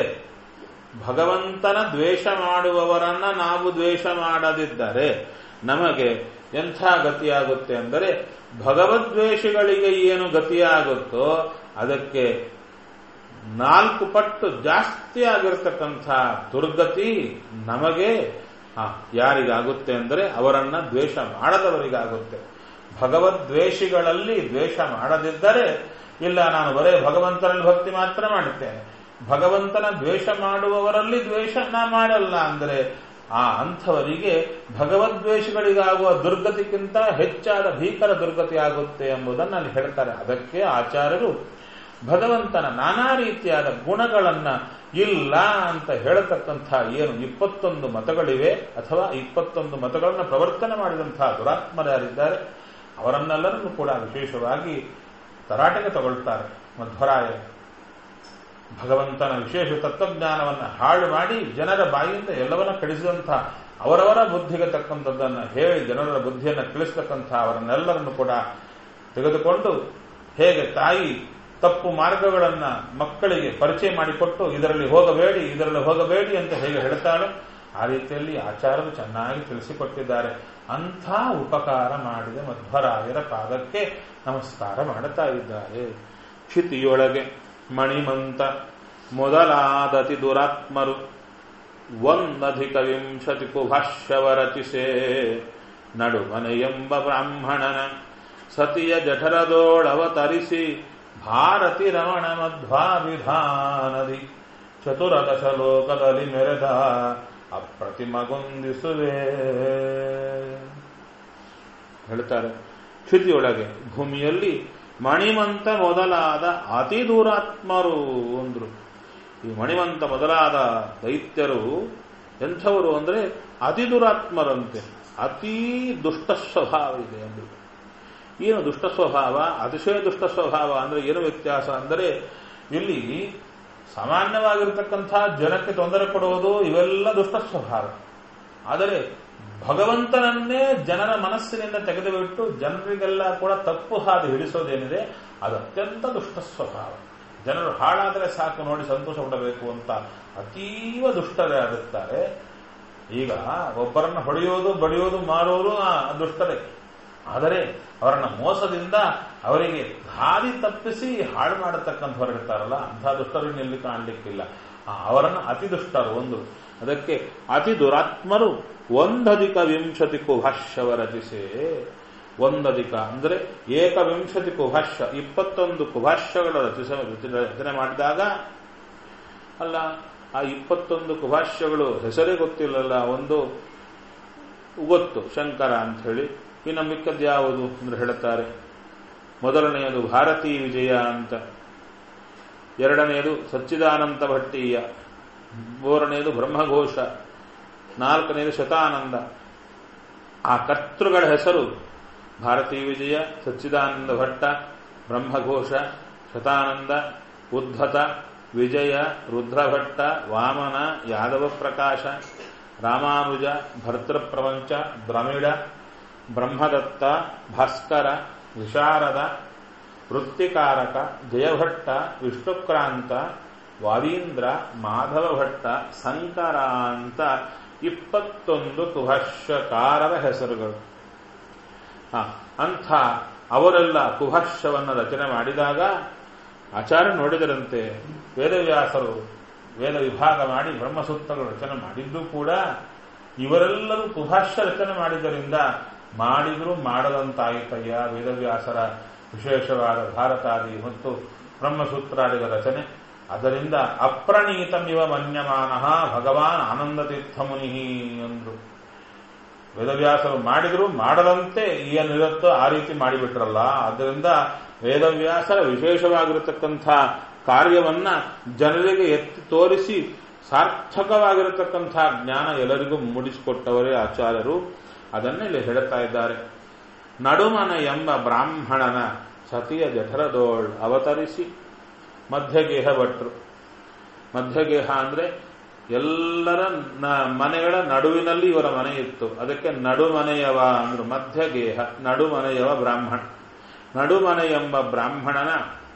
ಭಗವಂತನ ದ್ವೇಷ ಮಾಡುವವರನ್ನ ನಾವು ದ್ವೇಷ ಮಾಡದಿದ್ದರೆ ನಮಗೆ ಎಂಥ ಗತಿಯಾಗುತ್ತೆ ಅಂದರೆ, ಭಗವದ್ವೇಷಿಗಳಿಗೆ ಏನು ಗತಿಯಾಗುತ್ತೋ ಅದಕ್ಕೆ ನಾಲ್ಕು ಪಟ್ಟು ಜಾಸ್ತಿ ಆಗಿರ್ತಕ್ಕಂಥ ದುರ್ಗತಿ ನಮಗೆ ಯಾರಿಗಾಗುತ್ತೆ ಅಂದರೆ ಅವರನ್ನ ದ್ವೇಷ ಮಾಡದವರಿಗಾಗುತ್ತೆ. ಭಗವದ್ವೇಷಿಗಳಲ್ಲಿ ದ್ವೇಷ ಮಾಡದಿದ್ದರೆ, ಇಲ್ಲ ನಾನು ಬರೇ ಭಗವಂತನಲ್ಲಿ ಭಕ್ತಿ ಮಾತ್ರ ಮಾಡುತ್ತೇನೆ, ಭಗವಂತನ ದ್ವೇಷ ಮಾಡುವವರಲ್ಲಿ ದ್ವೇಷ ನಾ ಮಾಡಲ್ಲ ಅಂದರೆ ಆ ಅಂಥವರಿಗೆ ಭಗವದ್ವೇಷಗಳಿಗಾಗುವ ದುರ್ಗತಿಗಿಂತ ಹೆಚ್ಚಾದ ಭೀಕರ ದುರ್ಗತಿ ಆಗುತ್ತೆ ಎಂಬುದನ್ನು ಅಲ್ಲಿ ಹೇಳ್ತಾರೆ. ಅದಕ್ಕೆ ಆಚಾರ್ಯರು ಭಗವಂತನ ನಾನಾ ರೀತಿಯಾದ ಗುಣಗಳನ್ನ ಇಲ್ಲ ಅಂತ ಹೇಳತಕ್ಕಂಥ ಏನು ಇಪ್ಪತ್ತೊಂದು ಮತಗಳಿವೆ, ಅಥವಾ ಇಪ್ಪತ್ತೊಂದು ಮತಗಳನ್ನು ಪ್ರವರ್ತನೆ ಮಾಡಿದಂತಹ ದುರಾತ್ಮರಾರಿದ್ದಾರೆ, ಅವರನ್ನೆಲ್ಲರನ್ನು ಕೂಡ ವಿಶೇಷವಾಗಿ ತರಾಟೆಗೆ ತಗೊಳ್ತಾರೆ ಮಧ್ವರಾಯ. ಭಗವಂತನ ವಿಶೇಷ ತತ್ವಜ್ಞಾನವನ್ನು ಹಾಳು ಮಾಡಿ ಜನರ ಬಾಯಿಯಿಂದ ಎಲ್ಲವನ್ನ ಕಡಿಸಿದಂಥ, ಅವರವರ ಬುದ್ಧಿಗೆ ತಕ್ಕಂಥದ್ದನ್ನು ಹೇಳಿ ಜನರ ಬುದ್ಧಿಯನ್ನು ತಿಳಿಸ್ತಕ್ಕಂಥ ಅವರನ್ನೆಲ್ಲರನ್ನು ಕೂಡ ತೆಗೆದುಕೊಂಡು, ಹೇಗೆ ತಾಯಿ ತಪ್ಪು ಮಾರ್ಗಗಳನ್ನ ಮಕ್ಕಳಿಗೆ ಪರಿಚಯ ಮಾಡಿಕೊಟ್ಟು ಇದರಲ್ಲಿ ಹೋಗಬೇಡಿ ಇದರಲ್ಲಿ ಹೋಗಬೇಡಿ ಅಂತ ಹೇಗೆ ಹೇಳ್ತಾಳೋ ಆ ರೀತಿಯಲ್ಲಿ ಆಚಾರ್ಯರು ಚೆನ್ನಾಗಿ ತಿಳಿಸಿಕೊಟ್ಟಿದ್ದಾರೆ. ಅಂಥ ಉಪಕಾರ ಮಾಡಿದ ಮಧ್ವರಾಯರ ಪಾದಕ್ಕೆ ನಮಸ್ಕಾರ ಮಾಡುತ್ತಾ ಇದ್ದಾರೆ. ಕ್ಷಿತಿಯೊಳಗೆ ಮಣಿಮಂತ ಮೊದಲಾದತಿ ದುರಾತ್ಮರು ಒಂದಧಿಕ ವಿಂಶತಿ ಕುಭಾಷ್ಯವ ರಚಿಸೆ, ನಡುಮನೆ ಎಂಬ ಬ್ರಾಹ್ಮಣನ ಸತಿಯ ಜಠರದೋಳವತರಿಸಿ ಭಾರತಿ ರಮಣ ಮಧ್ವಾವಿಧಾನದಿ ಚತುರದಶ ಲೋಕದಲ್ಲಿ ಮೆರೆದ ಅಪ್ರತಿಮಗೊಂದಿಸುವೆ ಹೇಳ್ತಾರೆ. ಕ್ಷಿತಿಯೊಳಗೆ ಭೂಮಿಯಲ್ಲಿ ಮಣಿಮಂತ ಮೊದಲಾದ ಅತಿ ದುರಾತ್ಮರು ಅಂದ್ರು. ಈ ಮಣಿಮಂತ ಮೊದಲಾದ ದೈತ್ಯರು ಎಂಥವರು ಅಂದ್ರೆ ಅತಿ ದುರಾತ್ಮರಂತೆ, ಅತೀ ದುಷ್ಟ ಸ್ವಭಾವ ಇದೆ ಅಂದ್ರು. ಏನು ದುಷ್ಟ ಸ್ವಭಾವ, ಅತಿಶಯ ದುಷ್ಟ ಸ್ವಭಾವ ಅಂದ್ರೆ ಏನು ವ್ಯತ್ಯಾಸ ಅಂದರೆ, ಇಲ್ಲಿ ಸಾಮಾನ್ಯವಾಗಿರ್ತಕ್ಕಂಥ ಜನಕ್ಕೆ ತೊಂದರೆ ಕೊಡುವುದು ಇವೆಲ್ಲ ದುಷ್ಟ ಸ್ವಭಾವ. ಆದರೆ ಭಗವಂತನನ್ನೇ ಜನರ ಮನಸ್ಸಿನಿಂದ ತೆಗೆದುಬಿಟ್ಟು ಜನರಿಗೆಲ್ಲ ಕೂಡ ತಪ್ಪು ಹಾದಿ ಹಿಡಿಸೋದೇನಿದೆ ಅದು ಅತ್ಯಂತ ದುಷ್ಟ ಸ್ವಭಾವ. ಜನರು ಹಾಳಾದರೆ ಸಾಕು ನೋಡಿ ಸಂತೋಷ ಪಡಬೇಕು ಅಂತ ಅತೀವ ದುಷ್ಟರೇ ಆಗುತ್ತಾರೆ. ಈಗ ಒಬ್ಬರನ್ನ ಹೊಡೆಯೋದು ಬಡಿಯೋದು ಮಾರೋದು ದುಷ್ಟರೇ, ಆದರೆ ಅವರನ್ನ ಮೋಸದಿಂದ ಅವರಿಗೆ ಹಾದಿ ತಪ್ಪಿಸಿ ಹಾಳು ಮಾಡತಕ್ಕಂಥವ್ರು ಇರ್ತಾರಲ್ಲ, ಅಂಥ ದುಷ್ಟರನ್ನು ಎಲ್ಲಿ ಕಾಣಲಿಕ್ಕಿಲ್ಲ. ಅವರನ್ನು ಅತಿ ದುಷ್ಟರು ಒಂದು. ಅದಕ್ಕೆ ಅತಿ ದುರಾತ್ಮರು ಒಂದಧಿಕ ವಿಂಶತಿ ಕುಭಾಷ್ಯವ ರಚಿಸೆ. ಒಂದಧಿಕ ಅಂದರೆ ಏಕವಿಂಶತಿ ಕುಭಾಷ್ಯ, ಇಪ್ಪತ್ತೊಂದು ಕುಭಾಷ್ಯಗಳ ರಚಿಸ ರಚನೆ ಮಾಡಿದಾಗ, ಅಲ್ಲ ಆ ಇಪ್ಪತ್ತೊಂದು ಕುಭಾಷ್ಯಗಳು ಹೆಸರೇ ಗೊತ್ತಿಲ್ಲಲ್ಲ. ಒಂದು ಗೊತ್ತು ಶಂಕರ ಅಂತ ಹೇಳಿ, ಇನ್ನು ಮಿಕ್ಕದ್ದು ಯಾವುದು ಅಂದ್ರೆ ಹೇಳುತ್ತಾರೆ. ಮೊದಲನೆಯದು ಭಾರತೀ ವಿಜಯ ಅಂತ, ಎರಡನೆಯದು ಸಚ್ಚಿದಾನಂದ ಭಟ್ಟೀಯ, ಮೂರನೆಯದು ಬ್ರಹ್ಮಘೋಷ, ನಾಲ್ಕನೆಯದು ಶತಾನಂದ. ಆ ಕರ್ತೃಗಳ ಹೆಸರು ಭಾರತೀ ವಿಜಯ, ಸಚ್ಚಿದಾನಂದ ಭಟ್ಟ, ಬ್ರಹ್ಮಘೋಷ, ಶತಾನಂದ, ಉದ್ಧತ, ವಿಜಯ, ರುದ್ರಭಟ್ಟ, ವಾಮನ, ಯಾದವ ಪ್ರಕಾಶ, ರಾಮಾನುಜ, ಭರ್ತೃಪ್ರಪಂಚ, ದ್ರಮಿಡ, ಬ್ರಹ್ಮದತ್ತ, ಭಾಸ್ಕರ, ವಿಶಾರದ, ವೃತ್ತಿಕಾರಕ, ಜಯಭಟ್ಟ, ವಿಷ್ಣುಕ್ರಾಂತ, ವಾದೀಂದ್ರ, ಮಾಧವ ಭಟ್ಟ, ಸಂಕರ ಅಂತ ಇಪ್ಪತ್ತೊಂದು ಕುಭಾಷ್ಯಕಾರರ ಹೆಸರುಗಳು. ಅಂಥ ಅವರೆಲ್ಲ ಕುಭಾಷ್ಯವನ್ನು ರಚನೆ ಮಾಡಿದಾಗ ಆಚಾರ್ಯ ನೋಡಿದರಂತೆ, ವೇದವ್ಯಾಸರು ವೇದ ವಿಭಾಗ ಮಾಡಿ ಬ್ರಹ್ಮಸೂತ್ರಗಳು ರಚನೆ ಮಾಡಿದ್ದು ಕೂಡ ಇವರೆಲ್ಲರೂ ಕುಭಾಷ್ಯ ರಚನೆ ಮಾಡಿದ್ದರಿಂದ ಮಾಡಿದ್ರು ಮಾಡದಂತಾಯಿತಯ್ಯ ವೇದವ್ಯಾಸರ ವಿಶೇಷವಾದ ಭಾರತಾದಿ ಮತ್ತು ಬ್ರಹ್ಮಸೂತ್ರಾದಿಗಳ ರಚನೆ. ಅದರಿಂದ ಅಪ್ರಣೀತಮಿವ ಮನ್ಯಮಾನಃ ಭಗವಾನ್ ಆನಂದತೀರ್ಥ ಮುನಿ ಅಂದ್ರು. ವೇದವ್ಯಾಸರು ಮಾಡಿದ್ರು ಮಾಡದಂತೆ ಏನಿರುತ್ತೋ ಆ ರೀತಿ ಮಾಡಿಬಿಟ್ರಲ್ಲ. ಆದ್ದರಿಂದ ವೇದವ್ಯಾಸರ ವಿಶೇಷವಾಗಿರತಕ್ಕಂಥ ಕಾರ್ಯವನ್ನ ಜನರಿಗೆ ಎತ್ತಿ ತೋರಿಸಿ ಸಾರ್ಥಕವಾಗಿರತಕ್ಕಂಥ ಜ್ಞಾನ ಎಲ್ಲರಿಗೂ ಮೂಡಿಸಿಕೊಟ್ಟವರೇ ಆಚಾರ್ಯರು. ಅದನ್ನೇ ಇಲ್ಲಿ ಹೇಳ್ತಾ ಇದ್ದಾರೆ. ನಡುಮನ ಎಂಬ ಬ್ರಾಹ್ಮಣನ ಸತಿಯ ಜಠರದೋಳ್ ಅವತರಿಸಿ ಮಧ್ಯಗೇಹ ಭಟ್ರು. ಮಧ್ಯಗೇಹ ಅಂದ್ರೆ ಎಲ್ಲರ ಮನೆಗಳ ನಡುವಿನಲ್ಲಿ ಇವರ ಮನೆ ಇತ್ತು. ಅದಕ್ಕೆ ನಡುಮನೆಯವ ಅಂದ್ರು. ಮಧ್ಯಗೇಹ ನಡುಮನೆಯವ ಬ್ರಾಹ್ಮಣ. ನಡುಮನೆ ಎಂಬ ಬ್ರಾಹ್ಮಣನ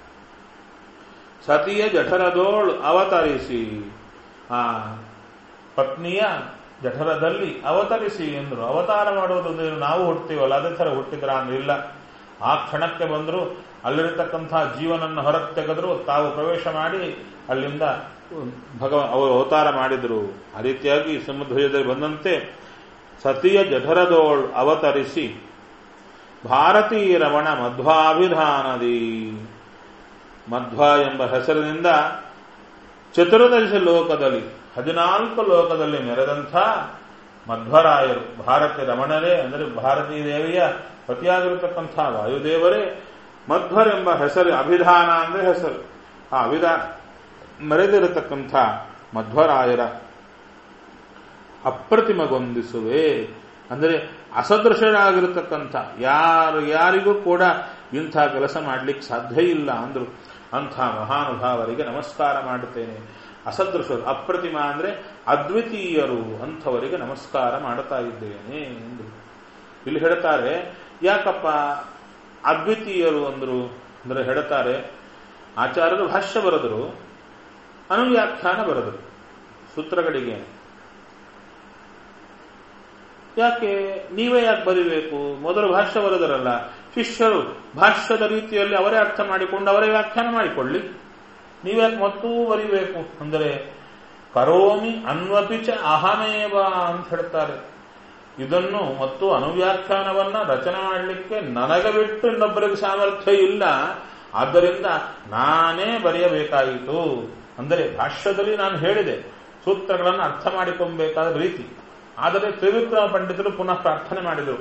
ಸತಿಯ ಜಠರದೋಳ್ ಅವತರಿಸಿ, ಆ ಪತ್ನಿಯ ಜಠರದಲ್ಲಿ ಅವತರಿಸಿ ಎಂದ್ರು. ಅವತಾರ ಮಾಡೋದು ನಾವು ಹುಡ್ತೀವಲ್ಲ ಅದೇ ಥರ ಹುಟ್ಟಿದ್ರ ಅಂದ್ರಿಲ್ಲ. ಆ ಕ್ಷಣಕ್ಕೆ ಬಂದ್ರು, ಅಲ್ಲಿರತಕ್ಕಂಥ ಜೀವನನ್ನು ಹೊರಗೆ ತೆಗೆದ್ರು, ತಾವು ಪ್ರವೇಶ ಮಾಡಿ ಅಲ್ಲಿಂದ ಭಗವ ಅವರು ಅವತಾರ ಮಾಡಿದ್ರು. ಆ ರೀತಿಯಾಗಿ ಸಿಂಹಧ್ವಜದಲ್ಲಿ ಬಂದಂತೆ ಸತಿಯ ಜಠರದೋಳ್ ಅವತರಿಸಿ ಭಾರತೀ ರಮಣ ಮಧ್ವಾಭಿಧಾನದಿ, ಮಧ್ವ ಎಂಬ ಹೆಸರಿನಿಂದ ಚತುರ್ದಶ ಲೋಕದಲ್ಲಿ ಹದಿನಾಲ್ಕು ಲೋಕದಲ್ಲಿ ಮೆರೆದಂಥ ಮಧ್ವರಾಯರು, ಭಾರತಿ ರಮಣರೇ ಅಂದರೆ ಭಾರತೀ ದೇವಿಯ ಪತಿಯಾಗಿರತಕ್ಕಂಥ ವಾಯುದೇವರೇ ಮಧ್ವರೆಂಬ ಹೆಸರು. ಅಭಿಧಾನ ಅಂದರೆ ಹೆಸರು. ಆ ಅಭಿಧಾನ ಮೆರೆದಿರತಕ್ಕಂಥ ಮಧ್ವರಾಯರ ಅಪ್ರತಿಮಗೊಂದಿಸುವೆ ಅಂದರೆ ಅಸದೃಶರಾಗಿರತಕ್ಕಂಥ ಯಾರು ಯಾರಿಗೂ ಕೂಡ ಇಂಥ ಕೆಲಸ ಮಾಡಲಿಕ್ಕೆ ಸಾಧ್ಯ ಇಲ್ಲ ಅಂದ್ರು. ಅಂಥ ಮಹಾನುಭಾವರಿಗೆ ನಮಸ್ಕಾರ ಮಾಡುತ್ತೇನೆ. ಅಸದೃಶರು, ಅಪ್ರತಿಮ ಅಂದ್ರೆ ಅದ್ವಿತೀಯರು, ಅಂಥವರಿಗೆ ನಮಸ್ಕಾರ ಮಾಡುತ್ತಾ ಇದ್ದೇನೆ ಎಂದ್ರು. ಇಲ್ಲಿ ಹೇಳ್ತಾರೆ, ಯಾಕಪ್ಪ ಅದ್ವಿತೀಯರು ಅಂದ್ರು ಅಂದ್ರೆ ಹೇಳ್ತಾರೆ, ಆಚಾರ್ಯರು ಭಾಷ್ಯ ಬರೆದರು, ಅನುವ್ಯಾಖ್ಯಾನ ಬರೆದರು ಸೂತ್ರಗಳಿಗೆ. ಯಾಕೆ ನೀವೇ ಯಾಕೆ ಬರೀಬೇಕು? ಮೊದಲು ಭಾಷ್ಯ ಬರೆದರಲ್ಲ, ಶಿಷ್ಯರು ಭಾಷ್ಯದ ರೀತಿಯಲ್ಲಿ ಅವರೇ ಅರ್ಥ ಮಾಡಿಕೊಂಡು ಅವರೇ ವ್ಯಾಖ್ಯಾನ ಮಾಡಿಕೊಳ್ಳಿ, ನೀವ್ಯಾಕೆ ಮತ್ತೂ ಬರೀಬೇಕು ಅಂದರೆ ಕರೋಮಿ ಅನ್ವಪಿಚ ಅಹಮೇವ ಅಂತ ಹೇಳ್ತಾರೆ. ಇದನ್ನು ಮತ್ತು ಅನುವ್ಯಾಖ್ಯಾನವನ್ನ ರಚನೆ ಮಾಡಲಿಕ್ಕೆ ನನಗೆ ಬಿಟ್ಟು ಇನ್ನೊಬ್ಬರಿಗೆ ಸಾಮರ್ಥ್ಯ ಇಲ್ಲ, ಆದ್ದರಿಂದ ನಾನೇ ಬರೆಯಬೇಕಾಯಿತು. ಅಂದರೆ ಭಾಷ್ಯದಲ್ಲಿ ನಾನು ಹೇಳಿದೆ ಸೂತ್ರಗಳನ್ನು ಅರ್ಥ ಮಾಡಿಕೊಳ್ಳಬೇಕಾದ ರೀತಿ. ಆದರೆ ತ್ರಿವಿಕ್ರಮ ಪಂಡಿತರು ಪುನಃ ಪ್ರಾರ್ಥನೆ ಮಾಡಿದರು,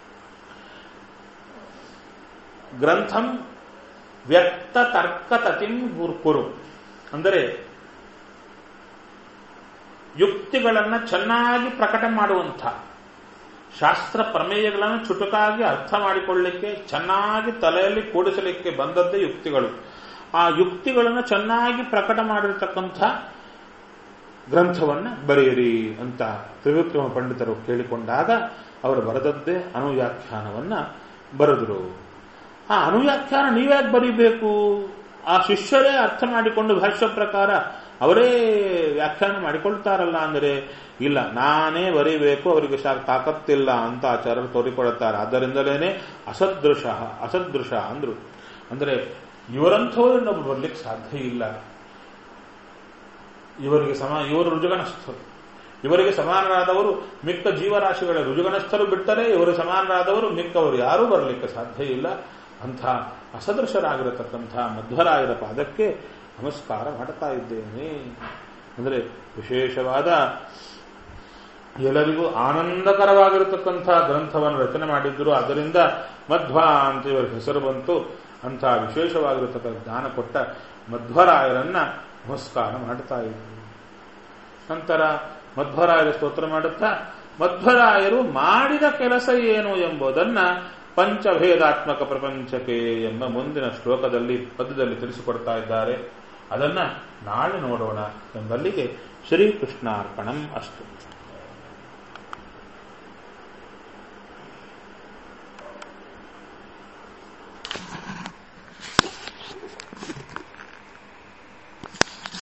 ಗ್ರಂಥಂ ವ್ಯಕ್ತ ತರ್ಕ ತತಿಂ ಕುರು, ಅಂದರೆ ಯುಕ್ತಿಗಳನ್ನು ಚೆನ್ನಾಗಿ ಪ್ರಕಟ ಮಾಡುವಂಥ, ಶಾಸ್ತ್ರ ಪ್ರಮೇಯಗಳನ್ನು ಚುಟುಕಾಗಿ ಅರ್ಥ ಮಾಡಿಕೊಳ್ಳಲಿಕ್ಕೆ ಚೆನ್ನಾಗಿ ತಲೆಯಲ್ಲಿ ಕೂಡಿಸಲಿಕ್ಕೆ ಬಂದದ್ದೇ ಯುಕ್ತಿಗಳು. ಆ ಯುಕ್ತಿಗಳನ್ನು ಚೆನ್ನಾಗಿ ಪ್ರಕಟ ಮಾಡಿರತಕ್ಕಂಥ ಗ್ರಂಥವನ್ನ ಬರೆಯಿರಿ ಅಂತ ತ್ರಿವಿಕ್ರಮ ಪಂಡಿತರು ಕೇಳಿಕೊಂಡಾಗ ಅವರು ಬರೆದದ್ದೇ ಅನುವ್ಯಾಖ್ಯಾನವನ್ನ ಬರೆದರು. ಆ ಅನುವ್ಯಾಖ್ಯಾನ ನೀವ್ಯಾಕೆ ಬರೀಬೇಕು? ಆ ಶಿಷ್ಯರೇ ಅರ್ಥ ಮಾಡಿಕೊಂಡು ಭಾಷ್ಯ ಪ್ರಕಾರ ಅವರೇ ವ್ಯಾಖ್ಯಾನ ಮಾಡಿಕೊಳ್ತಾರಲ್ಲ ಅಂದರೆ ಇಲ್ಲ, ನಾನೇ ಬರೀಬೇಕು, ಅವರಿಗೆ ತಾಕತ್ತಿಲ್ಲ ಅಂತ ಆಚಾರ್ಯರು ತೋರಿಕೊಳ್ಳುತ್ತಾರೆ. ಆದ್ದರಿಂದಲೇನೆ ಅಸದೃಶ ಅಸದೃಶ ಅಂದ್ರು. ಅಂದರೆ ಇವರಂಥವರು ಇನ್ನೊಬ್ಬರು ಬರ್ಲಿಕ್ಕೆ ಸಾಧ್ಯ ಇಲ್ಲ. ಇವರಿಗೆ ಸಮ ಇವರು ರುಜುಗಣಸ್ಥರು, ಇವರಿಗೆ ಸಮಾನರಾದವರು ಮಿಕ್ಕ ಜೀವರಾಶಿಗಳ ರುಜುಗಣಸ್ಥರು ಬಿಟ್ಟರೆ ಇವರು ಸಮಾನರಾದವರು ಮಿಕ್ಕವರು ಯಾರೂ ಬರಲಿಕ್ಕೆ ಸಾಧ್ಯ ಇಲ್ಲ. ಅಂಥ ಅಸದೃಶರಾಗಿರತಕ್ಕಂಥ ಮಧ್ವರಾಯರ ಪಾದಕ್ಕೆ ನಮಸ್ಕಾರ ಮಾಡ್ತಾ ಇದ್ದೇನೆ. ಅಂದರೆ ವಿಶೇಷವಾದ ಎಲ್ಲರಿಗೂ ಆನಂದಕರವಾಗಿರತಕ್ಕಂಥ ಗ್ರಂಥವನ್ನು ರಚನೆ ಮಾಡಿದ್ರು. ಅದರಿಂದ ಮಧ್ವ ಅಂತ ಇವರ ಹೆಸರು ಬಂತು. ಅಂಥ ವಿಶೇಷವಾಗಿರತಕ್ಕಂಥ ಜ್ಞಾನ ಕೊಟ್ಟ ಮಧ್ವರಾಯರನ್ನ ನಮಸ್ಕಾರ ಮಾಡ್ತಾ ಇದ್ರು. ನಂತರ ಮಧ್ವರಾಯರ ಸ್ತೋತ್ರ ಮಾಡುತ್ತಾ ಮಧ್ವರಾಯರು ಮಾಡಿದ ಕೆಲಸ ಏನು ಎಂಬುದನ್ನ ಪಂಚಭೇದಾತ್ಮಕ ಪ್ರಪಂಚಕ್ಕೆ ಎಂಬ ಮುಂದಿನ ಶ್ಲೋಕದಲ್ಲಿ ಪದ್ಯದಲ್ಲಿ ತಿಳಿಸಿಕೊಡ್ತಾ ಇದ್ದಾರೆ. ಅದನ್ನ ನಾಳೆ ನೋಡೋಣ ಎಂಬಲ್ಲಿಗೆ ಶ್ರೀಕೃಷ್ಣಾರ್ಪಣಂ ಅಸ್ತು.